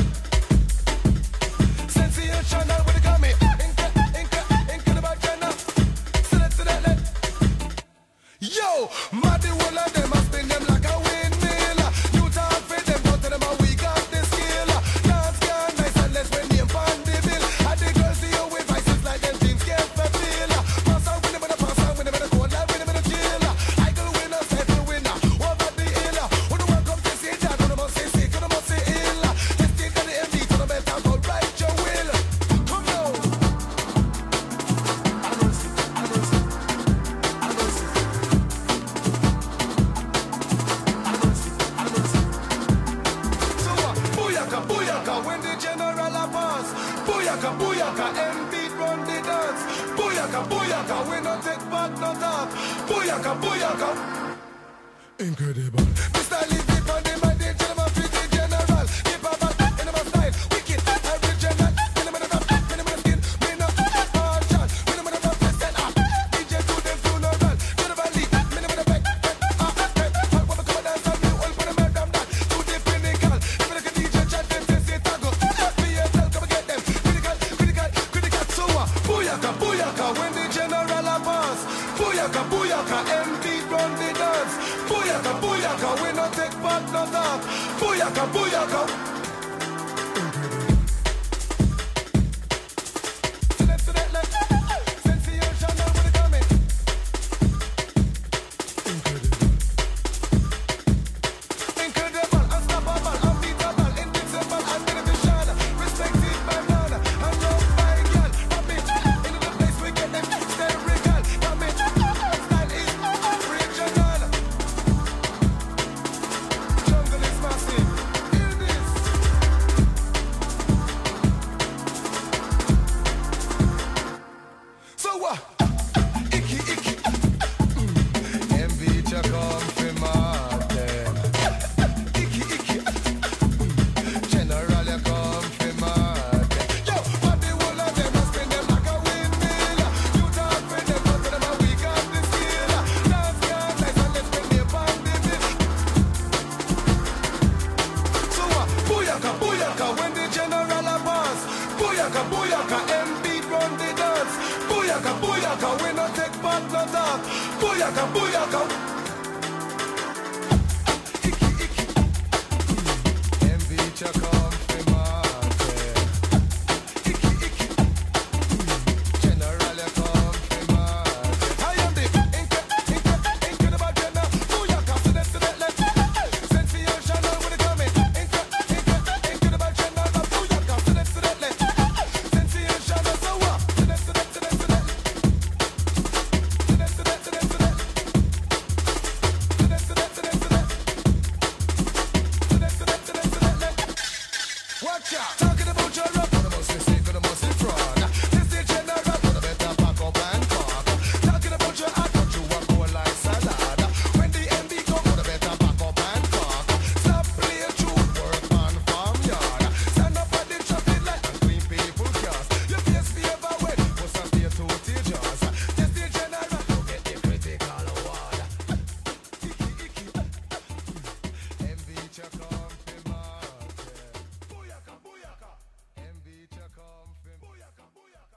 Sensational with the gummy. Incre- incre- incredible general. Select, select, let. Yo, mad the whole of them, I spin them like a windmill. You talk for them, go to them, and we got the skill. Dance can nice and less when name on the bill. And the girls see you with vices like them dreams can't fulfill. Pass out with them, and pass out with them, and cold like with them, and chill. I go winner, settle winner, over the hill. When the world comes to see that, when the must say sick, when the must say ill. Just take the M D to the best and go right your will. Come on. So, uh, booyaka, booyaka, when the general a pass. Booyaka, booyaka, M beat run the dance. Booyaka, booyaka, we no take back no talk. Booyaka, booyaka. Incredible. Mister Levy on the mic, the gentleman fit the general. Keep a back in my style, wicked, original. In the middle of in the middle of skin, me no partial. In the middle of listen up. D J do them funeral. General Lee, me no middle back. Ah, ah, ah. When we come and dance on you, all put them head down that. To the pinnacle. If you look at D J chat, them say say tago. F B S L, come and get them. Critical, critical, critical. So, uh, booyaka, booyaka, when the general a pass. Booyaka, booyaka, M beat run the dance. Booyaka, booyaka, we no take back no talk. Booyaka, booyaka. booyaka, booyaka, when the general advance. Booyaka, booyaka, M beat run the dance. Booyaka, booyaka, we no take back no talk. Booyaka, booyaka. Icky, icky. M beat ya come to market. Icky, icky. General ya come to market. I am the inca, inca, incredible general. Booyaka, so that's the left. Sensational when it coming. Inca, inca, incredible general. Booyaka, so that's the left. Sensational, so what? So that's the left, so that's the left. So that's the left, so that's the left. So that's the left, so that's the left. So that's the left, so that's the left. Watch out! Talking about your rock, for the most mistake, for the most in fraud. This the general, for the better pack up and cock. Talking about your heart, but you walk go like salad. When the M B come, for the better pack up and cock. Stop playing true, work on farm yard. Stand up at the traffic light and clean people's cars. Your face favor wet, must have stay two teachers. This the general, to get the critical award. Icky, icky. M V cha come to market. Booyaka, booyaka. M V cha come to booyaka, booyaka.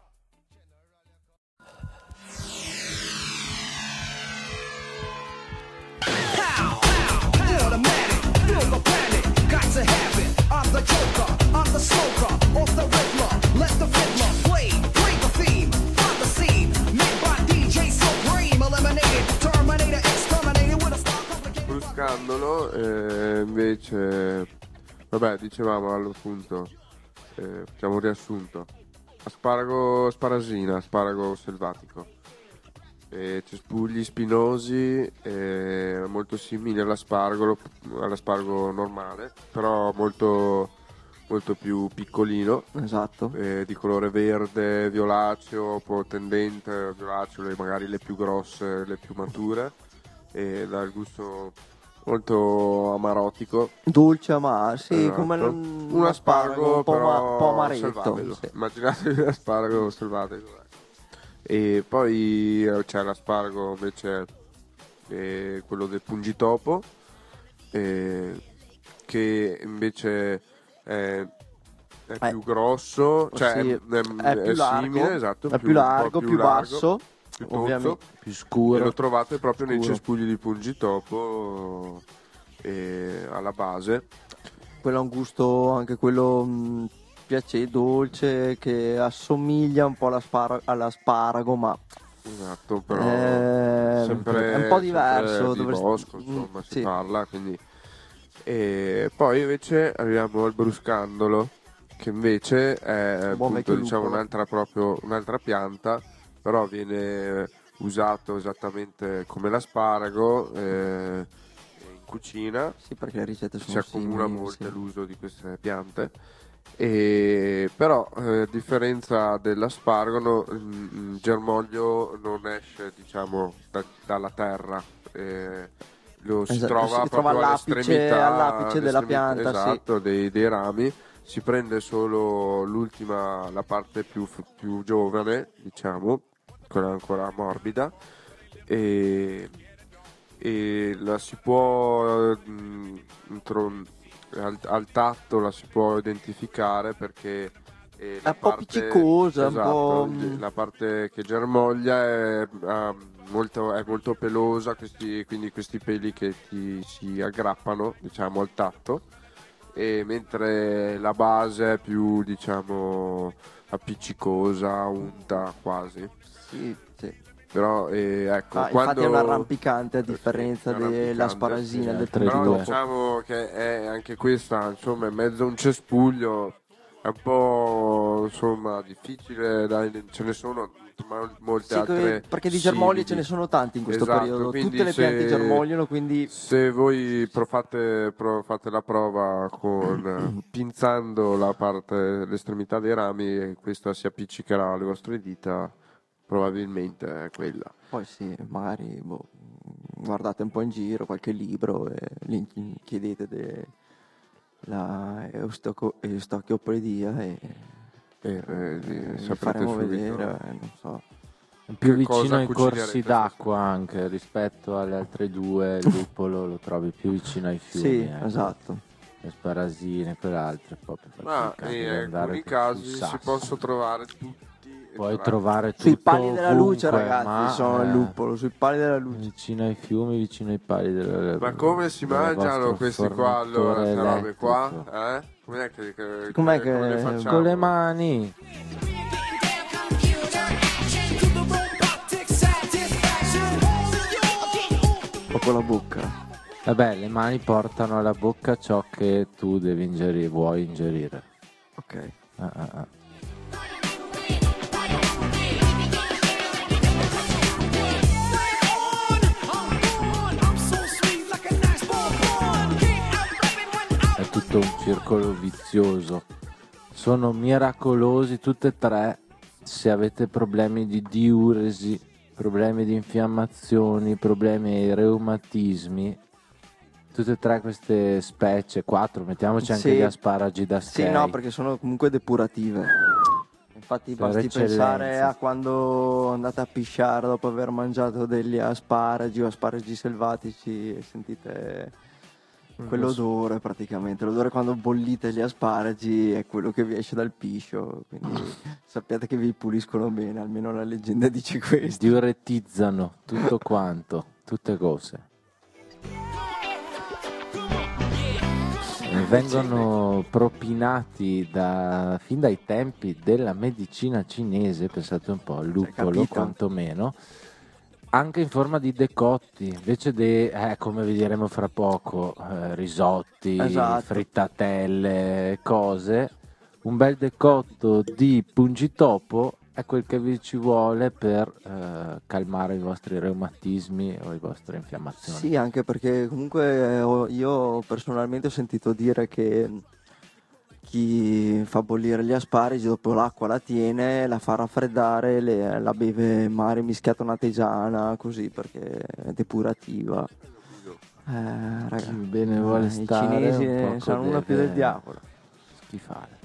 Automatic, feel the panic, got to have it. I'm the joker, I'm the smoker, off the riddler, let the fiddler play, play the theme, find the scene, made by D J Supreme, eliminated, terminator, exterminated with a star complicated. Bruscandolo, eh, invece, vabbè, dicevamo all'appunto, eh, facciamo un riassunto. Asparago sparasina, asparago selvatico. E cespugli spinosi, eh, molto simili all'aspargo, all'aspargo normale, però molto, molto più piccolino. Esatto. Eh, di colore verde, violaceo, un po' tendente violaceo, le- magari le più grosse, le più mature, e dal gusto molto amarotico. Dolce amaro, sì, Esatto. come un, un aspargo, un po', però ma- un po' amaretto. selvatico. Sì. Immaginatevi un aspargo selvatico. ecco. E poi eh, c'è l'aspargo invece, eh, quello del pungitopo, eh, che invece è, è Eh, più grosso, cioè sì, è, è più largo, simile, esatto, è più largo, un po' più largo, basso, più tonzo, ovviamente. Più e scuro. lo trovate proprio nei Scuro. cespugli di pungitopo, eh, alla base. Quello ha un gusto anche quello mh, piace dolce, che assomiglia un po' all'aspara- all'asparago, ma Esatto, però Eh, sempre, è un po' diverso, sempre di dovresti- bosco, insomma, mm, si sì. parla, quindi. E poi invece arriviamo al bruscandolo, che invece è Buon appunto, vecchio diciamo, luppolo. un'altra, proprio, un'altra pianta, però viene usato esattamente come l'asparago, eh, in cucina. Sì, perché le ricette Si sono accomuna simili, molto sì. l'uso di queste piante. E però, eh, a differenza dell'aspargo, no, il germoglio non esce, diciamo, da- dalla terra, eh, lo si Esatto, trova si trova proprio all'apice- all'estremità, all'apice della all'estremità- pianta, sì. esatto, dei, dei rami. Si prende solo l'ultima, la parte più, più giovane, diciamo, quella ancora morbida, e, e la si può mh, intro- al, al tatto la si può identificare perché eh, È la un po' parte, appiccicosa, un esatto, po', ge- mh. la parte che germoglia è, ha molto, è molto pelosa, questi, quindi questi peli che ti si aggrappano, diciamo, al tatto, e mentre la base è più, diciamo, appiccicosa, unta quasi. Sì, sì. Però eh, ecco, Ah, quando... infatti è un arrampicante a differenza Sì, è un dell'asparagina, arrampicante. del Tre Però due. pungitopo. diciamo che è anche questa, insomma, in mezzo a un cespuglio, è un po', insomma, difficile, dai, ce ne sono ma molte Sì, altre perché di germogli simili. ce ne sono tanti in questo Esatto, periodo, quindi tutte le se- piante germogliano, quindi Se voi provate, pro- fate la prova con eh, pinzando la parte, l'estremità dei rami, e questa si appiccicherà alle vostre dita, probabilmente è quella. poi sì, magari boh, guardate un po' in giro qualche libro e gli chiedete de- la Eustoco- Eustachiopedia e E, eh, vi saprete faremo subito. vedere, eh, non so. È più Che cosa vicino ai cucinerete corsi stasera? d'acqua anche rispetto alle altre due. Il luppolo lo trovi più vicino ai fiumi. Sì, ecco. esatto. le sparasine, quell'altro, proprio Ma fatica, in devi andare alcuni sul casi si sasso. possono trovare tutti. e Puoi tra- trovare tutto Sui pali della luce, ovunque, ragazzi, ma, sono il eh, luppolo, sui pali della luce. vicino ai fiumi, vicino ai pali della Ma come si del mangiano vostro questi qua allora, fornitore queste robe qua? elettrico. Eh? Com'è che, che, Com'è che- come le che- facciamo? Con le mani. O con la bocca. Vabbè, le mani portano alla bocca ciò che tu devi ingerire, vuoi ingerire. Ok. Ah, ah, ah. È tutto un circolo vizioso. Sono miracolosi tutte e tre se avete problemi di diuresi, problemi di infiammazioni, problemi ai reumatismi. Tutte e tre queste specie, quattro, mettiamoci anche Sì. gli asparagi da Sì, skate. no, perché sono comunque depurative. Infatti Per basti eccellenza. pensare a quando andate a pisciare dopo aver mangiato degli asparagi o asparagi selvatici e sentite quell'odore praticamente. L'odore quando bollite gli asparagi è quello che vi esce dal piscio, quindi sappiate che vi puliscono bene, almeno la leggenda dice questo. Diuretizzano tutto quanto, tutte cose. Vengono propinati da, fin dai tempi della medicina cinese, pensate un po', al luppolo capito? quantomeno, anche in forma di decotti, invece di, eh, come vedremo fra poco, eh, risotti, Esatto. frittatelle, cose, un bel decotto di pungitopo è quel che vi ci vuole per eh, calmare i vostri reumatismi o le vostre infiammazioni. Sì, anche perché comunque eh, ho- io personalmente ho sentito dire che chi fa bollire gli asparagi dopo l'acqua la tiene, la fa raffreddare, le- la beve magari mischiata a una tisana, così perché è depurativa. Eh, raga, Chi bene vuole eh, stare, i cinesi un eh, poco sono una più deve del diavolo. schifare.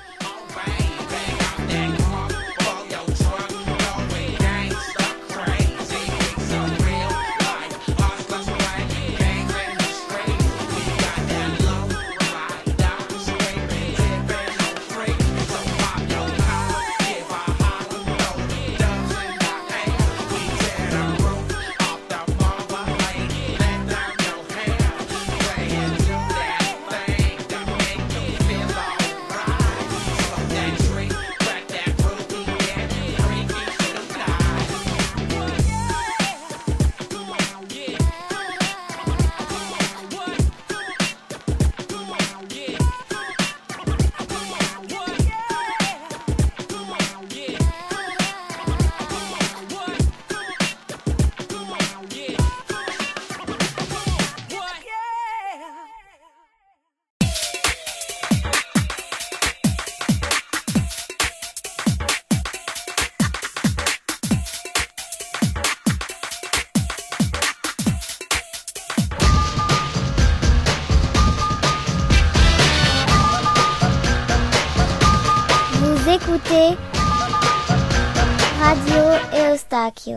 Vous écoutez Radio Eustachio.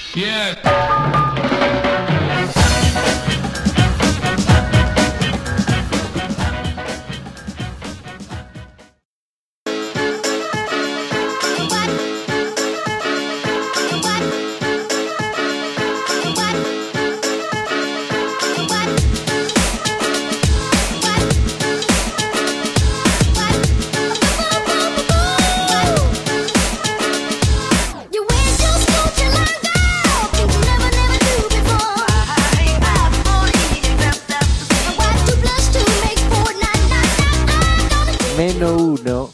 You went to school to learn, girl, things you never, never knew before. Why two plus two makes four? Nine, nine, nine. I'm gonna teach Meno uno.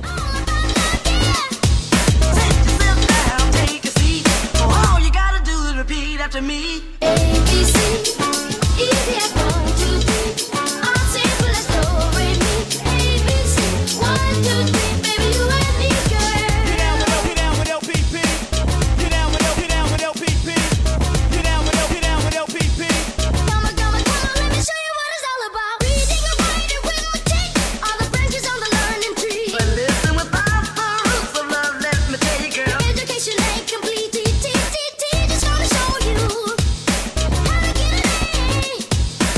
All you gotta do is repeat after me. A B C, easy as one, two, three. I'm simple as do, re, mi. A B C, one, two, three, baby, you and me, girl. Get down with L, get down with L P P. Get down with L, get down with L P P. Get down with L, get down with L P P. Come on, come on, come on, let me show you what it's all about. Reading and writing with my teeth, all the branches on the learning tree. But listen without the roots of love, let me tell you, girl. Education ain't complete, T, T, T, T, just gonna show you how to get an A.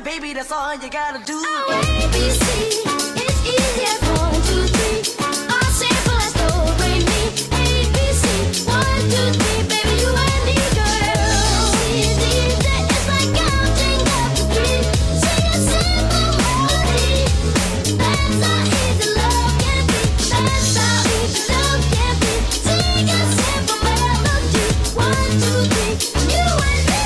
baby, that's all you gotta do. A B C, it's easy as one, two, three. All simple as do, re, mi. A B C, one, two, three, baby, you and me, girl. C, D, Z, it's like counting up to three. Sing a simple melody. That's how easy love can be. That's how easy love can be. Sing a simple melody. One, two, three, you and me.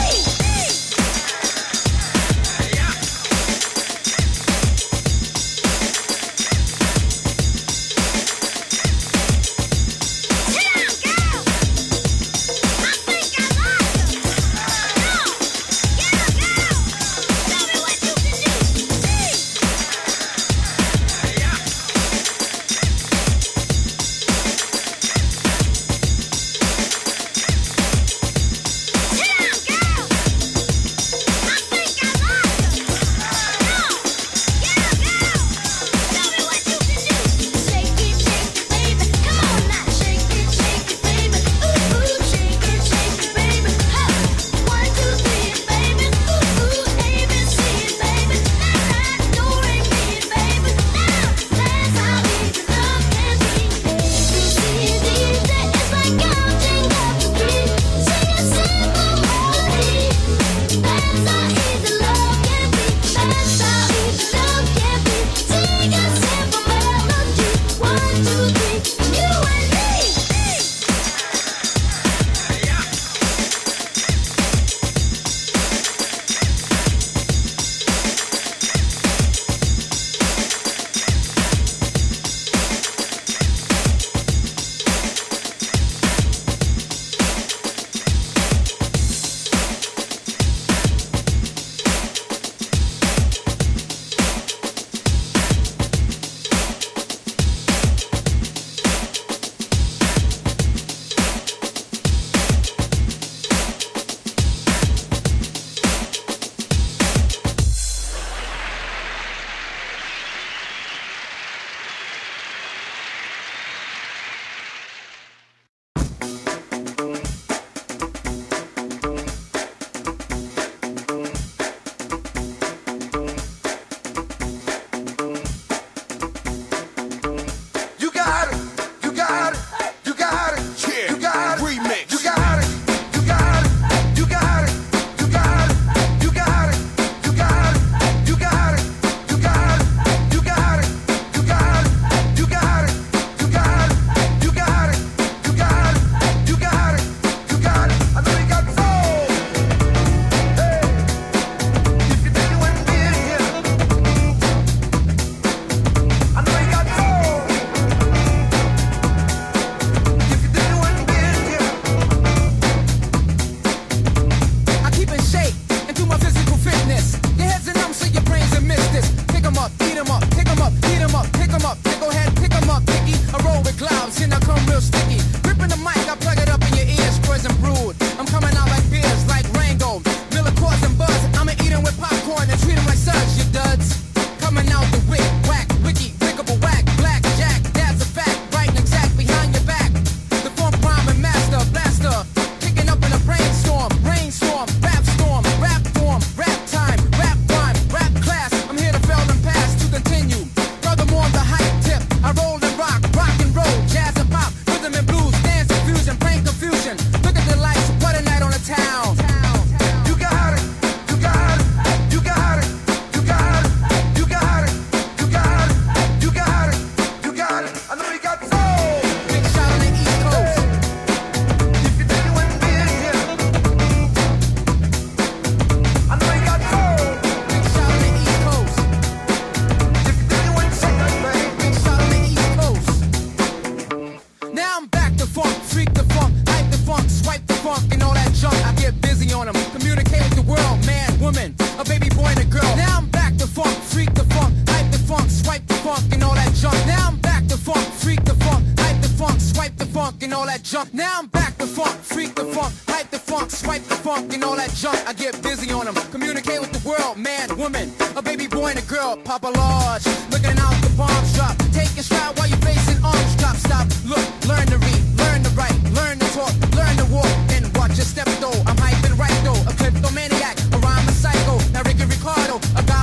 junk. Now I'm back to funk, freak the funk, hype the funk, swipe the funk, and all that junk. I get busy on them, communicate with the world, man, woman, a baby boy and a girl, Papa Large, looking out the bomb drop. Take a stride while you're facing arms drop. Stop, look, learn to read, learn to write, learn to talk, learn to walk, and watch your step though. I'm hyping right though, a kleptomaniac, a rhyme a psycho. Now Ricky Ricardo, a guy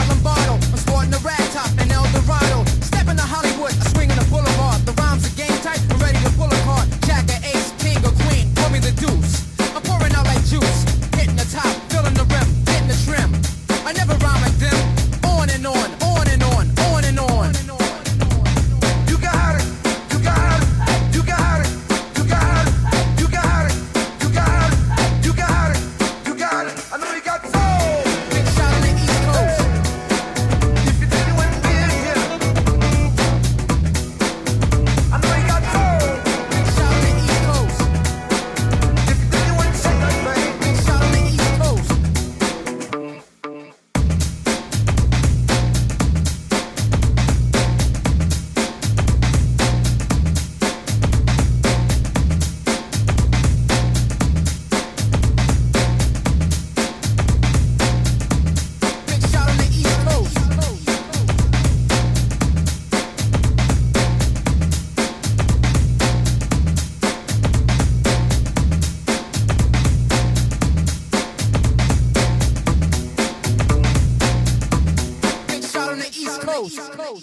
East Coast.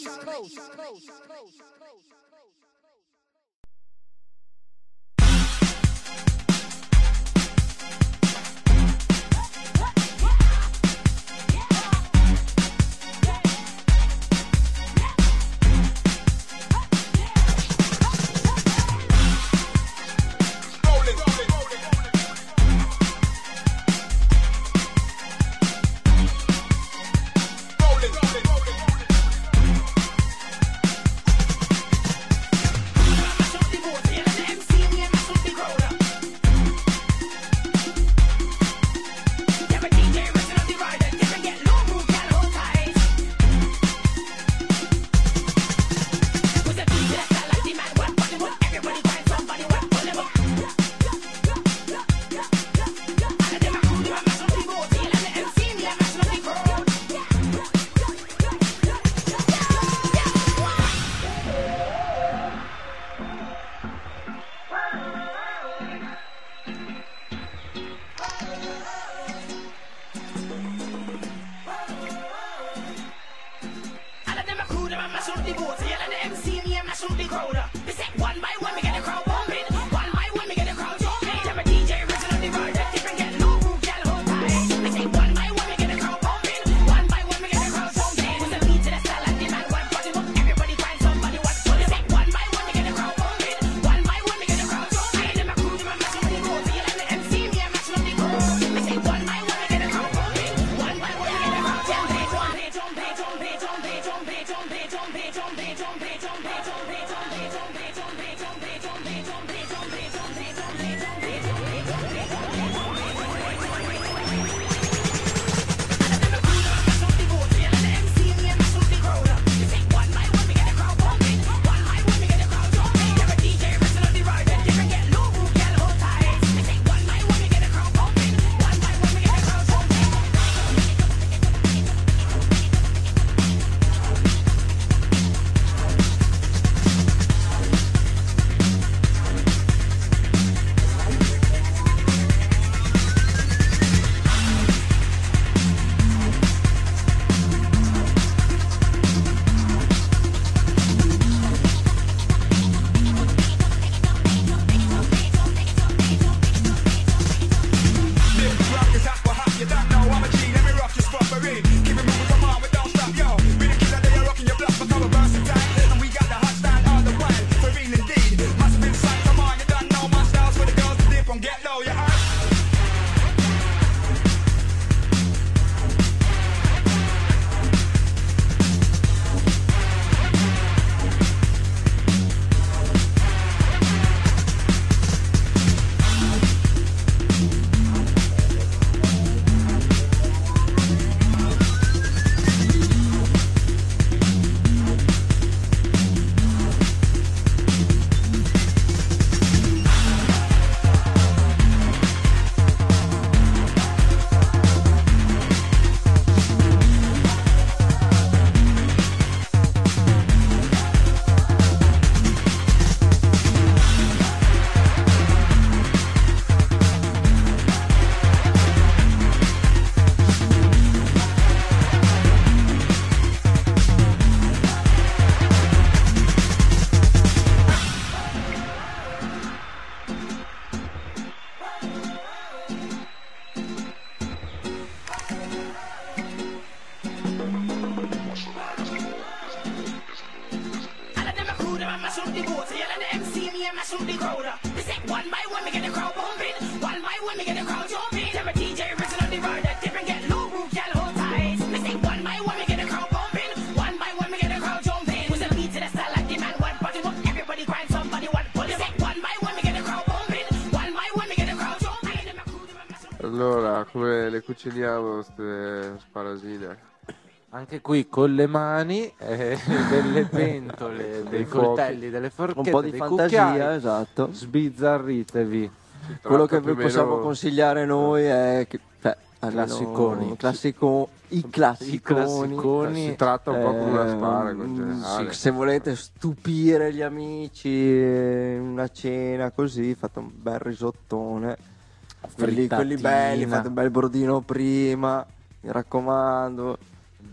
Allora, come le cuciniamo queste sparagine? Anche qui con le mani, eh, delle pentole, dei fuochi. coltelli, delle forchette, Un po' di dei fantasia, cucchiai. esatto. Sbizzarritevi. Quello che più o vi possiamo meno- consigliare noi è che, cioè, almeno- Classiconi. classico- i classiconi. I classiconi. Si tratta un po' come un asparago in Ehm, generale. sì, se volete stupire gli amici, eh, una cena così, fate un bel risottone. Quelli, quelli belli, Frittatina. fate un bel brodino prima, mi raccomando.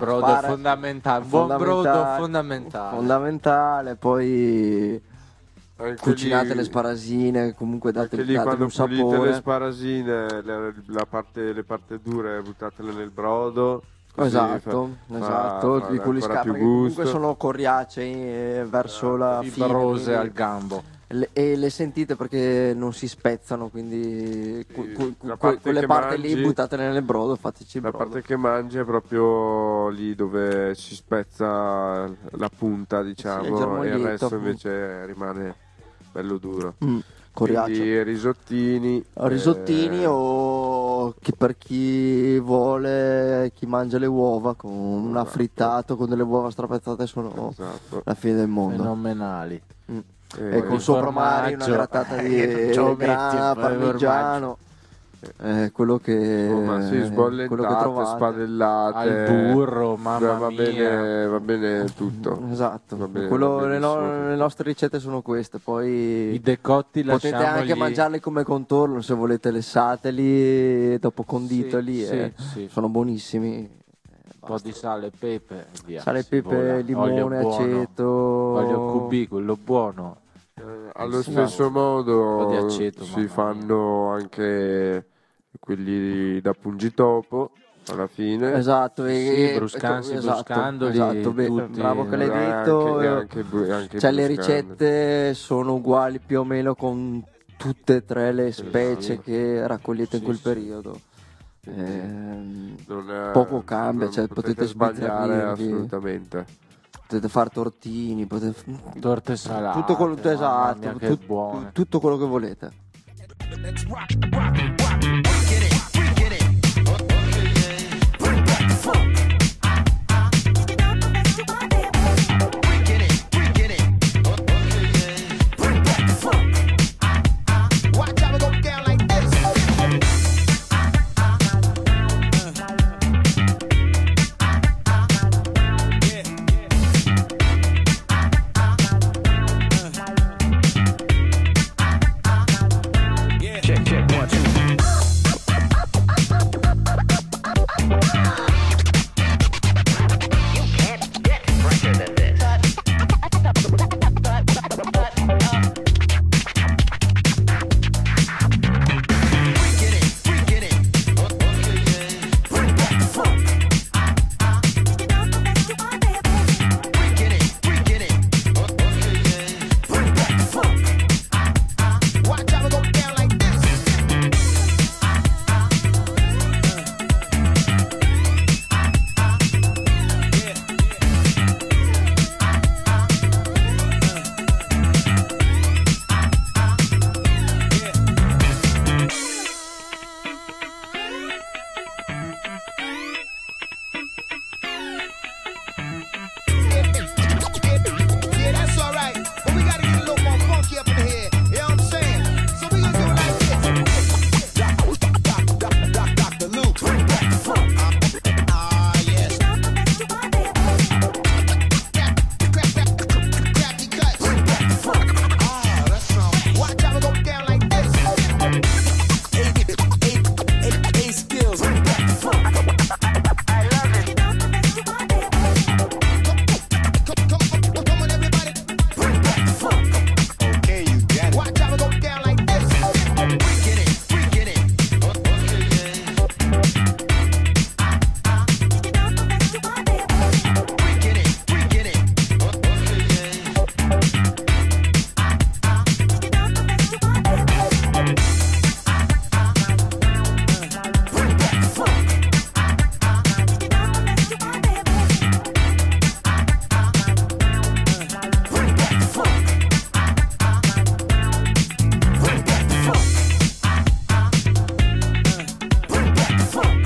brodo Spara- è fondamentale, buon brodo fondamentale, fondamentale. fondamentale, poi Anche cucinate lì- le sparasine, comunque date, Anche lì datele quando un pulite sapore. le sparasine, le, la parte, le parti dure buttatele nel brodo. così Esatto, fa- esatto, fa- di fa cui li ancora scappa, più perché comunque gusto. sono coriacei eh, verso la fine, Fibrose quindi- al gambo. Le- e le sentite perché non si spezzano, quindi que- que- la que- parte quelle che parti lì mangi- buttatele nel brodo, fateci il La brodo. parte che mangi è proprio lì dove si spezza la punta, Sì, il diciamo, e il germoglietto. resto invece rimane bello duro. Mm, coriaceo. Quindi risottini. Risottini eh, o chi per chi vuole, chi mangia le uova con un affrittato con delle uova strapezzate sono Esatto. la fine del mondo. Fenomenali. Mm. Eh, e con il sopra magari una formaggio, grattata eh, di che non ce lo metti, grana, il parmigiano, eh, quello che Insomma, sì, quello che sbollentate, trovate. spadellate. Al burro, mamma va mia. Bene, va bene tutto. Esatto, Va bene, Quello- va le, no- benissimo. le nostre ricette sono queste, poi I decotti potete anche lasciamogli- mangiarli come contorno se volete, lessateli, dopo conditoli, Sì, e sì, sì. sono buonissimi. Un po' di sale e pepe e via. Sale, si pepe, vola. limone, Olio buono. aceto. Olio cubì, quello buono. Eh, allo Sì, stesso un po' di modo aceto, si mamma fanno anche quelli da pungitopo alla fine. Esatto, e, Sì, e- bruscansi, esatto, bruscandoli, esatto, beh, tutti- bravo che l'hai Eh, detto. anche- anche bru- anche cioè, le bruscandoli. ricette sono uguali più o meno con tutte e tre le specie Esatto. che raccogliete in Sì, quel sì. periodo. Ehm, Non è- poco cambia, non cioè, potete potete sbagliare sbizzarrirvi. assolutamente. Potete fare tortini, potete Torte salate. tutto quello, mamma esatto, mia, che tut- buone. tutto quello che volete. Watch how it go down like this. Check, check, one, two. Watch how it go down like this. Yeah, that's all right. But we gotta get a little more funky up in here. You know what I'm saying? So we gonna do it like this. Doctor Luke, bring back the funk. Ah, yes. Crappy cuts. Bring back the funk. Ah, that's something. Watch how it go down like this. Eight, eight, eight, eight skills. Bring back the funk. I love it. Come on, everybody. Bring back the funk. Okay, you got it. Watch how it go down like this. We get it, we get it. We get it, we get it. Bring back the funk. Bring back the funk. Bring back the funk. Bring back the funk.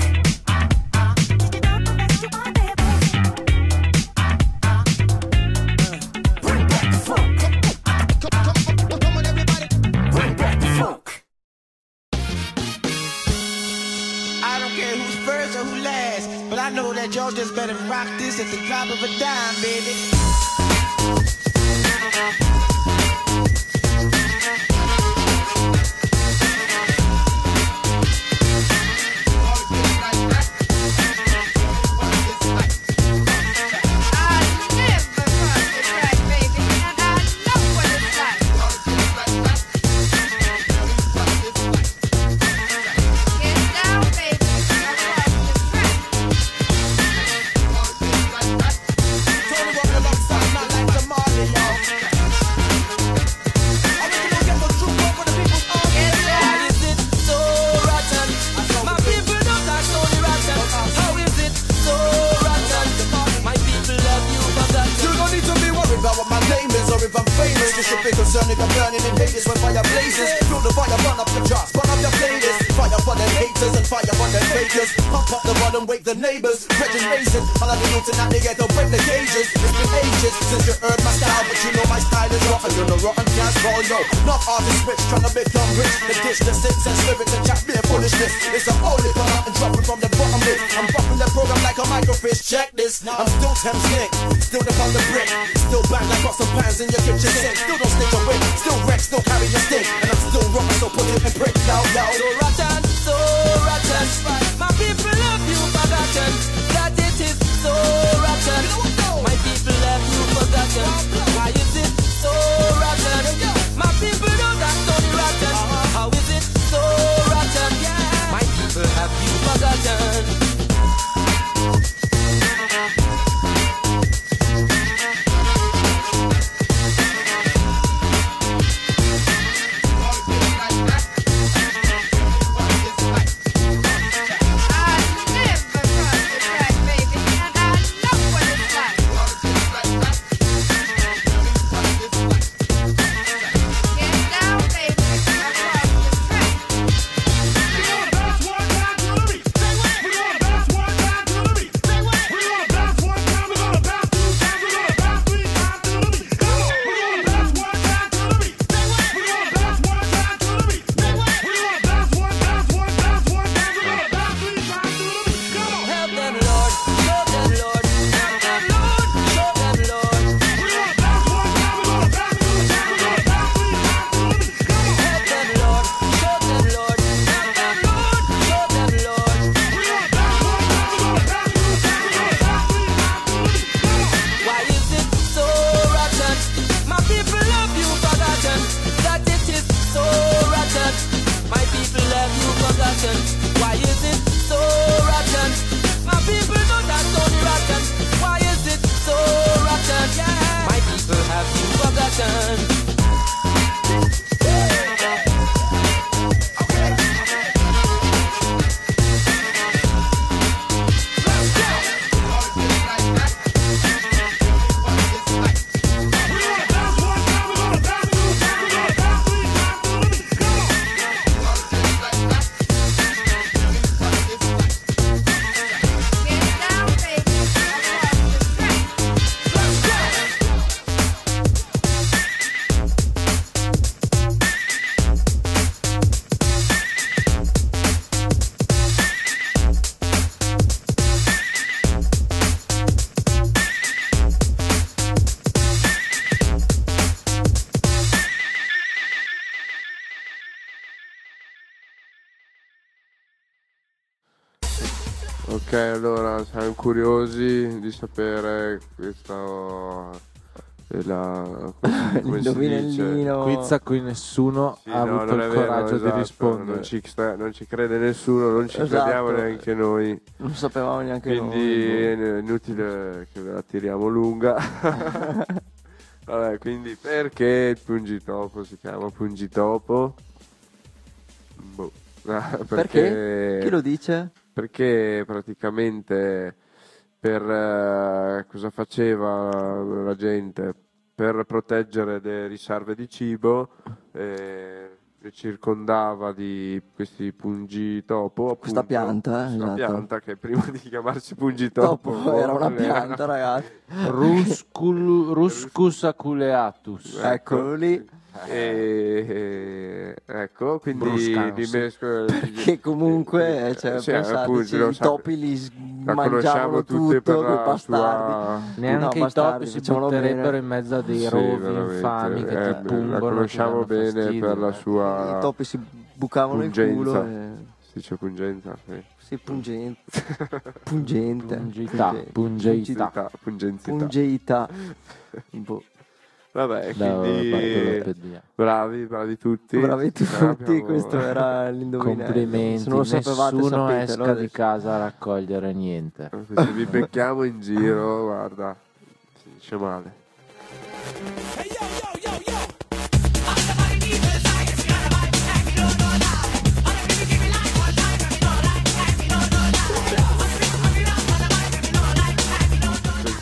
Bring back the funk. Come on, everybody. Bring back the funk. I don't care who's first or who last, but I know that y'all just better rock this at the drop of a dime, baby. should be concerned if you're burning in Hades when fire blazes. Feel the fire, burn up your charts, burn up your playlist. Fire for them haters and fire for them fakers. Pump up the bottom, wake the neighbors. Brethren racing, all of the youth tonight they get to break the cages. It's been ages since you heard my style, but you know my style is rotten. You're no rotten dance ball, yo. Not artists rich, trying to become rich. The dish, the six and lyrics and chat beer foolishness. It's a holy put and dropping from the bottom lip. I'm bumping the program like a microfish. Check this, I'm still Thames Nick, still the on the brick, still bang like got some pans in your kitchen sink. Still don't stick a whip, still wreck, still carry your stick, and I'm still rocking, so put it in brick, yo, yo. So rotten, so rotten, my people have you forgotten that it is so rotten. My people have you forgotten. Why is it so rotten? My people know that Tony rotten. How is it so rotten? My people have you forgotten. Ok, allora siamo curiosi di sapere questa è la come si dice? Quiz a cui nessuno Sì, ha no, avuto non il è vero, coraggio esatto, di rispondere. Non ci, sta- non ci crede nessuno, non ci Esatto. crediamo neanche noi. Non sapevamo neanche Quindi noi. è inutile che ve la tiriamo lunga. Vabbè, quindi perché il Pungitopo si chiama Pungitopo? Boh. perché, Perché? Chi lo dice? Perché praticamente per eh, cosa faceva la gente? Per proteggere le riserve di cibo eh, le circondava di questi pungitopo, appunto. Questa pianta, eh, Questa esatto. pianta che prima di chiamarsi Pungitopo Topo, era una pianta, ragazzi. Ruscul- Ruscus aculeatus. Eccolo lì. E, e- ecco, quindi Bruscans. di mesco- Che comunque, cioè, sì, pensateci, appunto, lo i sa- topi li la mangiavano conosciamo tutte tutto, per quei la bastardi. sua- Neanche No, i bastardi, topi si facciamolo butterebbero bene. in mezzo a dei Sì, rovi veramente, infami che eh, ti pungono. la conosciamo ti danno bene fastidio, per la eh. sua I topi si bucavano il pungenza. culo. E... Si dice pungenza, sì. Sì, pungente. Pungente. Pungità, Pungente. pungeità. Pungenzità. Pungeità. Boh. Vabbè, Da quindi partolopedia. bravi, bravi tutti. Bravi tutti, Abbiamo- questo era l'indovinello. Complimenti, Se non lo sapevate, nessuno sapetelo esca adesso. di casa a raccogliere niente. Se vi becchiamo in giro, guarda, si dice male.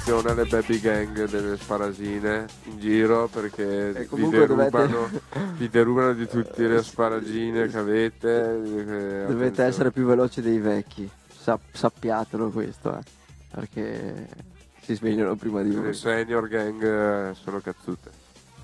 attenzione alle baby gang delle sparagine in giro, perché vi comunque derubano, dovete- vi derubano di tutte le sparagine che avete. eh, Dovete essere più veloci dei vecchi, Sap- sappiatelo questo, eh. Perché si svegliano prima di Le voi. senior gang eh, sono cazzute.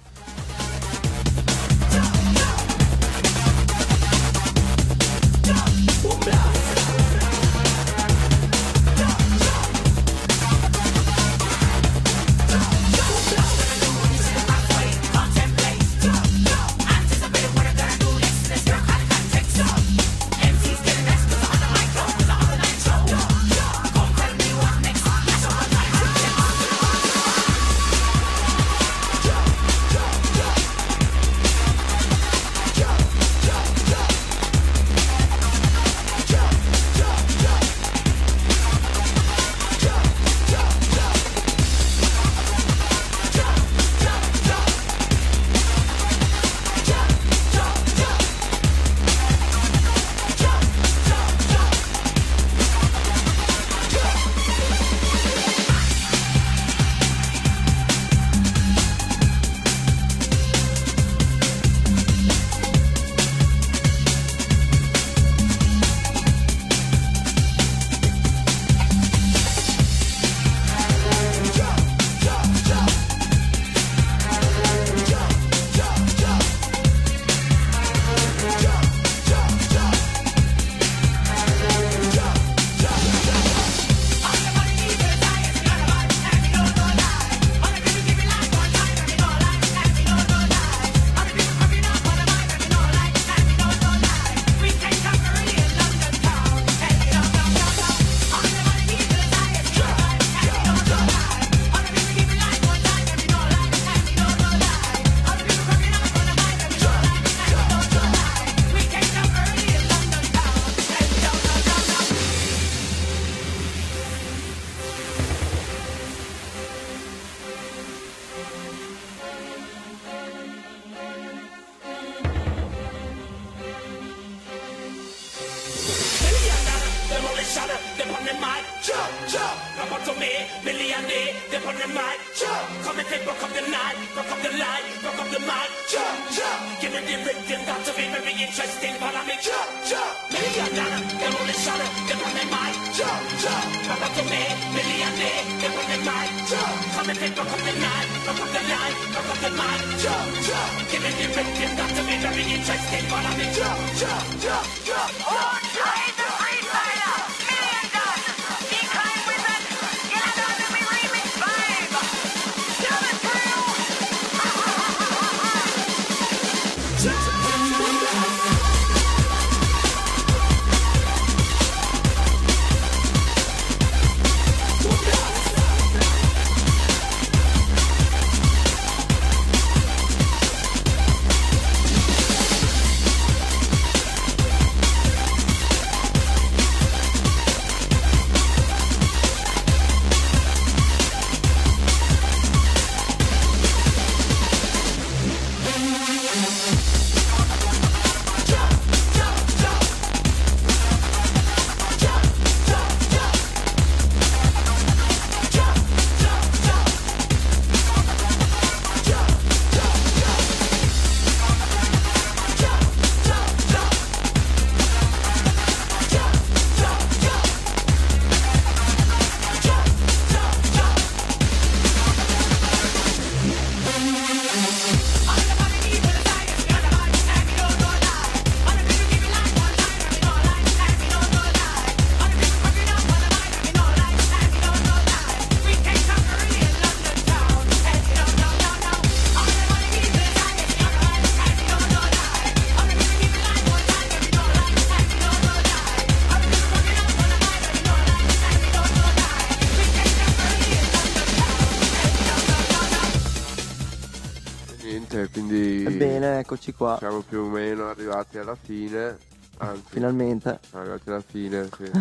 Quindi Ebbene, eccoci qua. Siamo più o meno arrivati alla fine. Anzi, Finalmente. siamo arrivati alla fine, sì.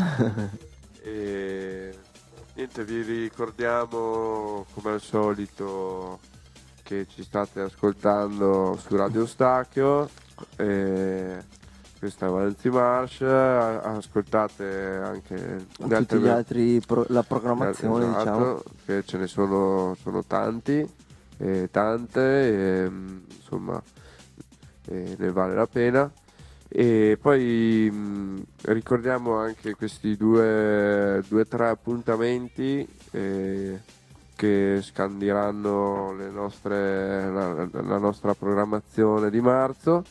E niente, vi ricordiamo come al solito che ci state ascoltando su Radio Stachio. E questa è Avanti March, a- ascoltate anche Tutti altre- gli altri, pro- la programmazione, esatto, diciamo. che ce ne sono, sono tanti, e tante, e, mm, insomma, e ne vale la pena. E poi mh, ricordiamo anche questi due o tre appuntamenti eh, che scandiranno le nostre, la, la nostra programmazione di marzo,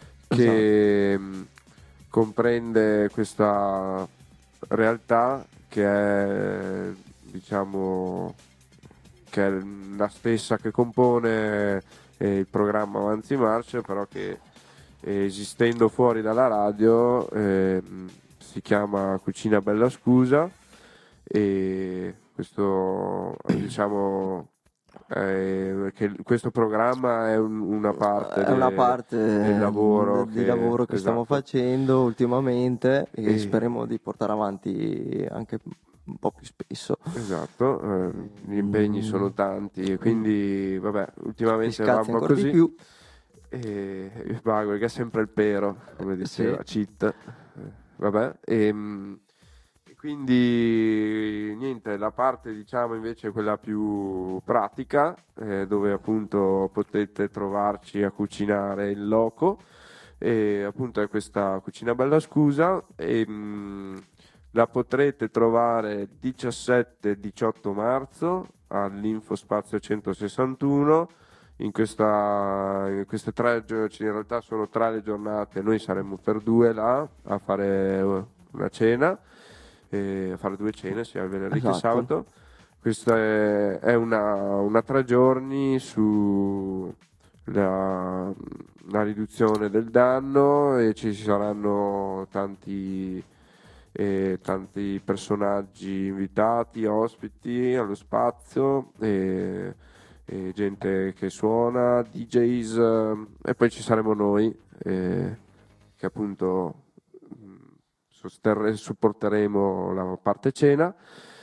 che mh, comprende questa realtà che è, diciamo, che è la stessa che compone eh, il programma Avanti March, però che eh, esistendo fuori dalla radio eh, si chiama Cucina Bella Scusa, e questo, diciamo, è- che questo programma è un- una parte, È una de- parte del lavoro di che, lavoro che stiamo esatto. facendo ultimamente e E- speriamo di portare avanti anche un po' più spesso. Esatto, eh, gli impegni sono tanti e quindi vabbè, ultimamente Ti va un scazzi po' ancora di così. più. E il Bago, che è sempre il pero, come diceva Sì. Cheat. Eh, vabbè, e, mm, e quindi niente, la parte diciamo invece è quella più pratica, eh, dove appunto potete trovarci a cucinare in loco, e appunto è questa Cucina Bella Scusa, e mm, la potrete trovare diciassette diciotto marzo all'Info Spazio centosessantuno. In, questa, in queste tre gio- in realtà sono tre le giornate, noi saremo per due là a fare una cena, eh, a fare due cene sia il venerdì che Esatto. sabato. Questa è, è una, una tre giorni su la, la riduzione del danno, e ci saranno tanti e tanti personaggi invitati, ospiti allo spazio, e, e gente che suona, D Js, eh, e poi ci saremo noi eh, che appunto mh, sosterre- supporteremo la parte cena,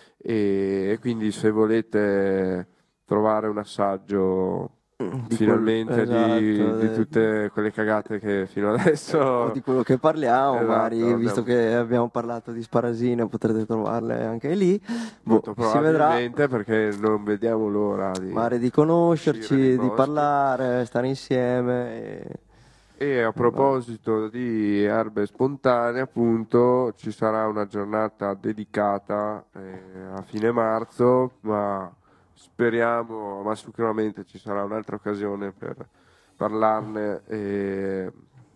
e, e quindi se volete trovare un assaggio Di finalmente quel- di, esatto, di eh. tutte quelle cagate che fino adesso O di quello che parliamo, Esatto, magari, visto abbiamo- che abbiamo parlato di sparasine, potrete trovarle anche lì. Molto Boh, si vedrà. probabilmente, perché non vediamo l'ora di... Magari di conoscerci, uscire nei di boschi. parlare, stare insieme. E... E a proposito di erbe spontanee, appunto, ci sarà una giornata dedicata eh, a fine marzo, ma speriamo, ma sicuramente ci sarà un'altra occasione per parlarne eh,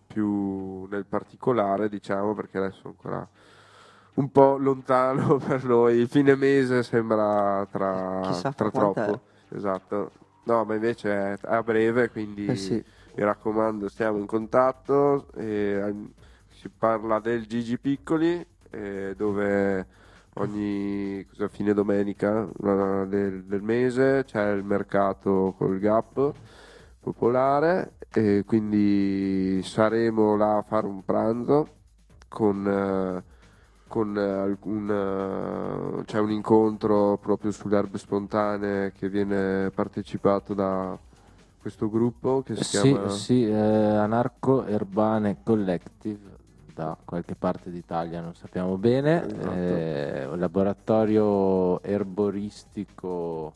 più nel particolare, diciamo, perché adesso è ancora un po' lontano per noi. Il fine mese sembra tra, Chissà tra fra quant'è. troppo. Esatto. No, ma invece è a breve, quindi Eh sì. mi raccomando, stiamo in contatto. eh, si parla del Gigi Piccoli, eh, dove ogni cosa, fine domenica una- del, del mese c'è il mercato col Gap popolare, e quindi saremo là a fare un pranzo con, eh, con eh, alcun, eh, c'è un incontro proprio sulle erbe spontanee che viene partecipato da questo gruppo che si Sì, chiama sì, eh, Anarco Erbane Collective, da qualche parte d'Italia, non sappiamo bene, Esatto. eh, un laboratorio erboristico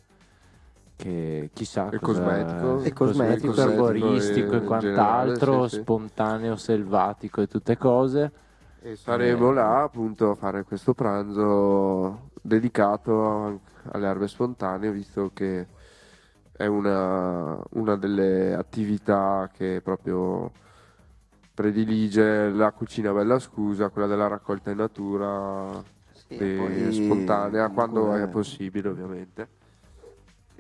che chissà E cosa- cosmetico. E cosmetico, cosmetico, sì. erboristico e in quant'altro, generale, sì, sì. spontaneo, selvatico e tutte cose. E saremo Eh, là appunto a fare questo pranzo dedicato alle erbe spontanee, visto che è una, una delle attività che proprio predilige la Cucina Bella Scusa, quella della raccolta in natura Sì, e poi spontanea, quando comunque- è possibile ovviamente. E,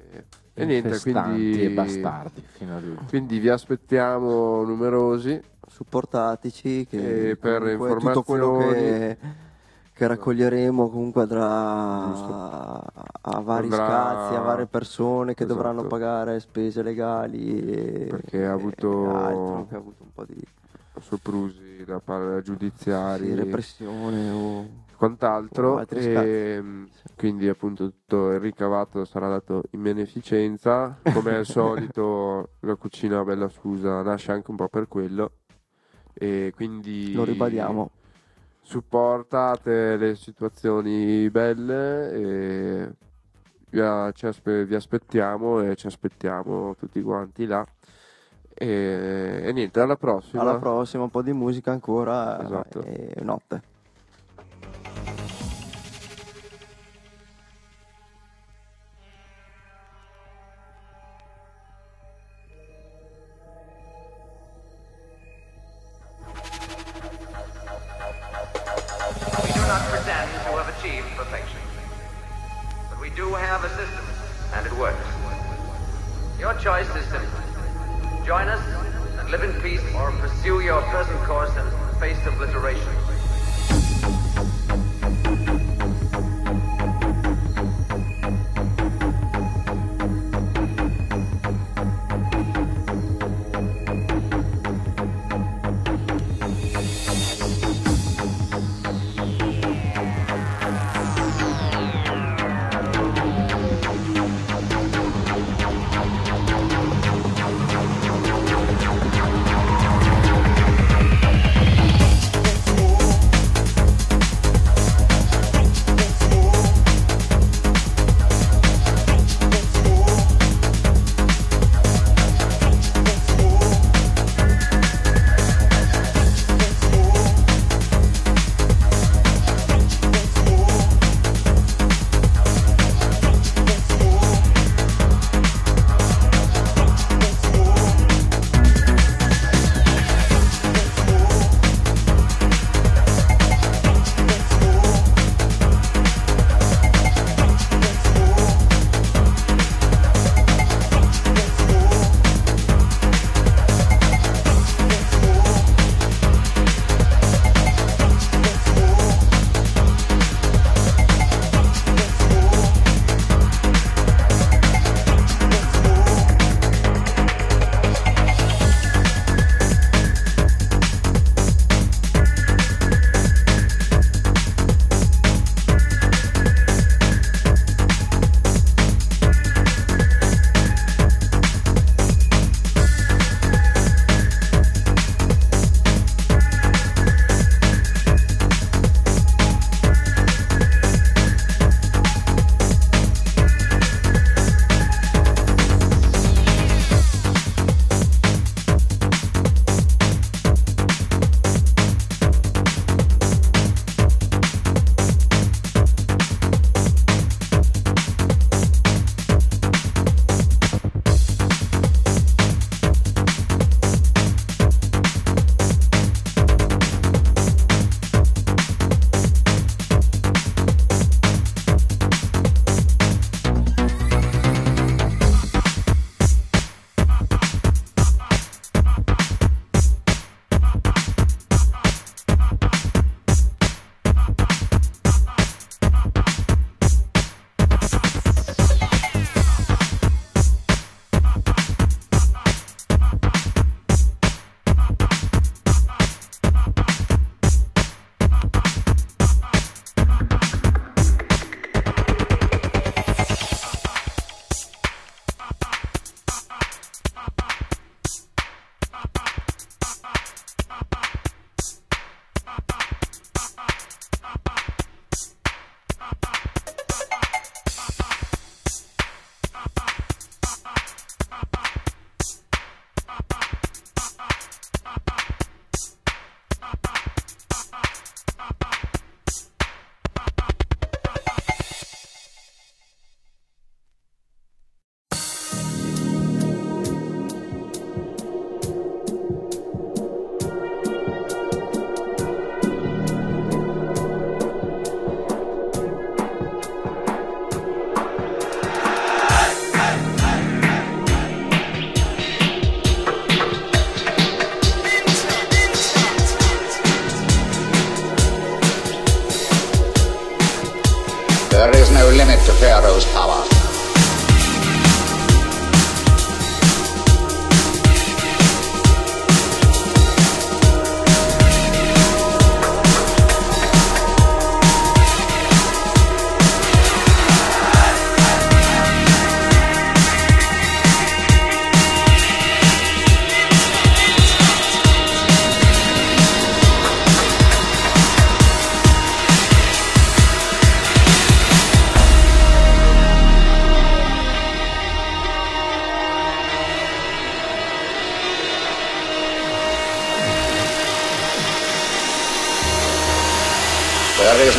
e infestanti niente, quindi, e bastardi fino a lui. quindi vi aspettiamo numerosi. Supportateci, che E per comunque tutto quello informazioni- che, che raccoglieremo comunque andrà Giusto. a, a vari Andrà- scazzi, a varie persone che Esatto. dovranno pagare spese legali e, Perché ha avuto- e altro, che ha avuto un po' di, soprusi da parte giudiziari, di repressione o quant'altro, o altri e mh, quindi appunto tutto il ricavato sarà dato in beneficenza. Come al solito la Cucina Bella Scusa nasce anche un po' per quello, e quindi Lo ribadiamo. supportate le situazioni belle e vi, ci aspe- vi aspettiamo e ci aspettiamo tutti quanti là. E, e niente, alla prossima. Alla prossima, un po' di musica ancora. Esatto. E notte. We do not pretend to have achieved perfection, but we do have a system, and it works. Your choice is simple. Join us and live in peace, or pursue your present course and face obliteration.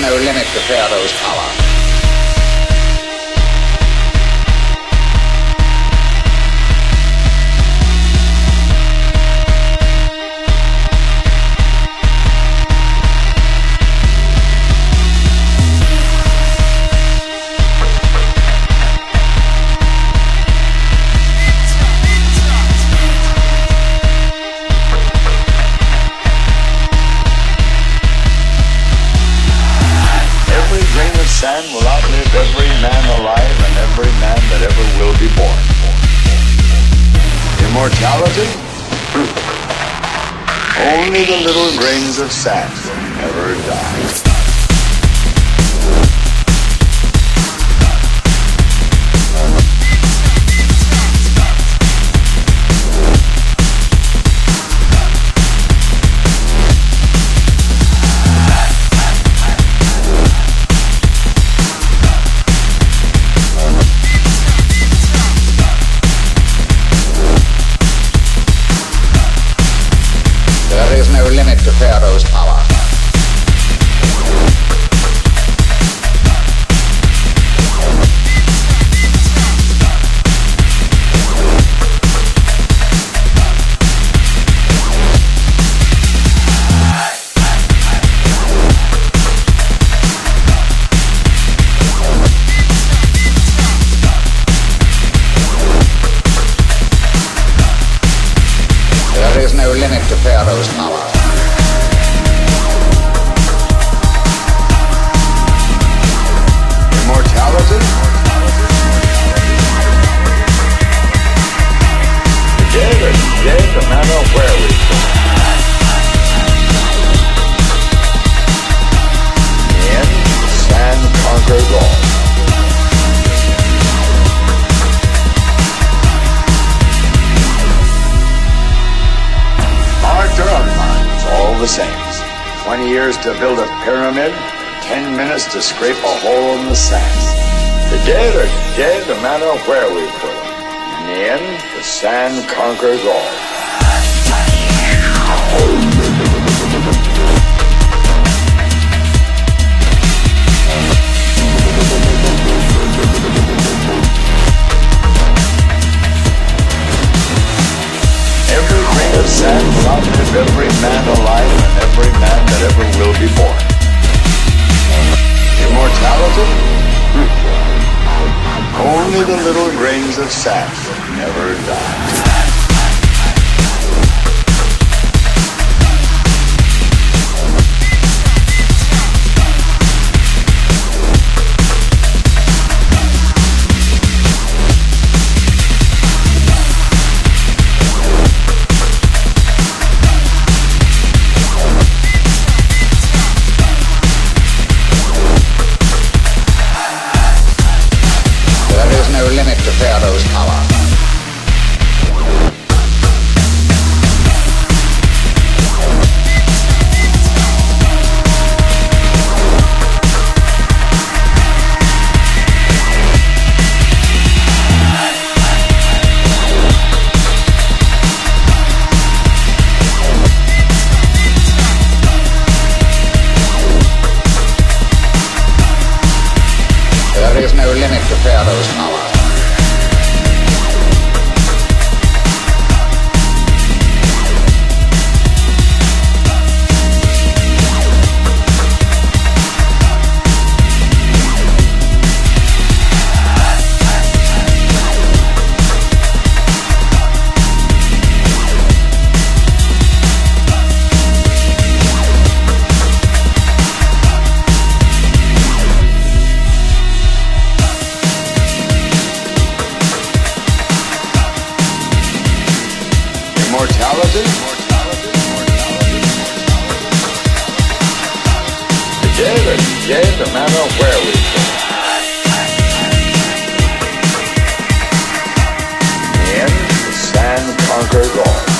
no limit to Pharaoh's power. Sand will outlive every man alive and every man that ever will be born. Immortality? Only the little grains of sand never die. There is no limit to Pharaoh's power. There is no limit to Pharaoh's power. Immortality? The dead are dead no matter where we go. In the end, the sand conquers all. Heart to our minds, all the same. Twenty years to build a pyramid, ten minutes to scrape a hole in the sand. The dead are dead no matter where we put them. In the end, the sand conquers all. Every grain of sand will outlive every man alive and every man that ever will be born. Immortality? Only the little grains of sand never die. There is no limit to Pharaoh's power. There is no limit to Pharaoh's power. Immortality? The dead are dead no matter where we go. In the end, the sand conquers all.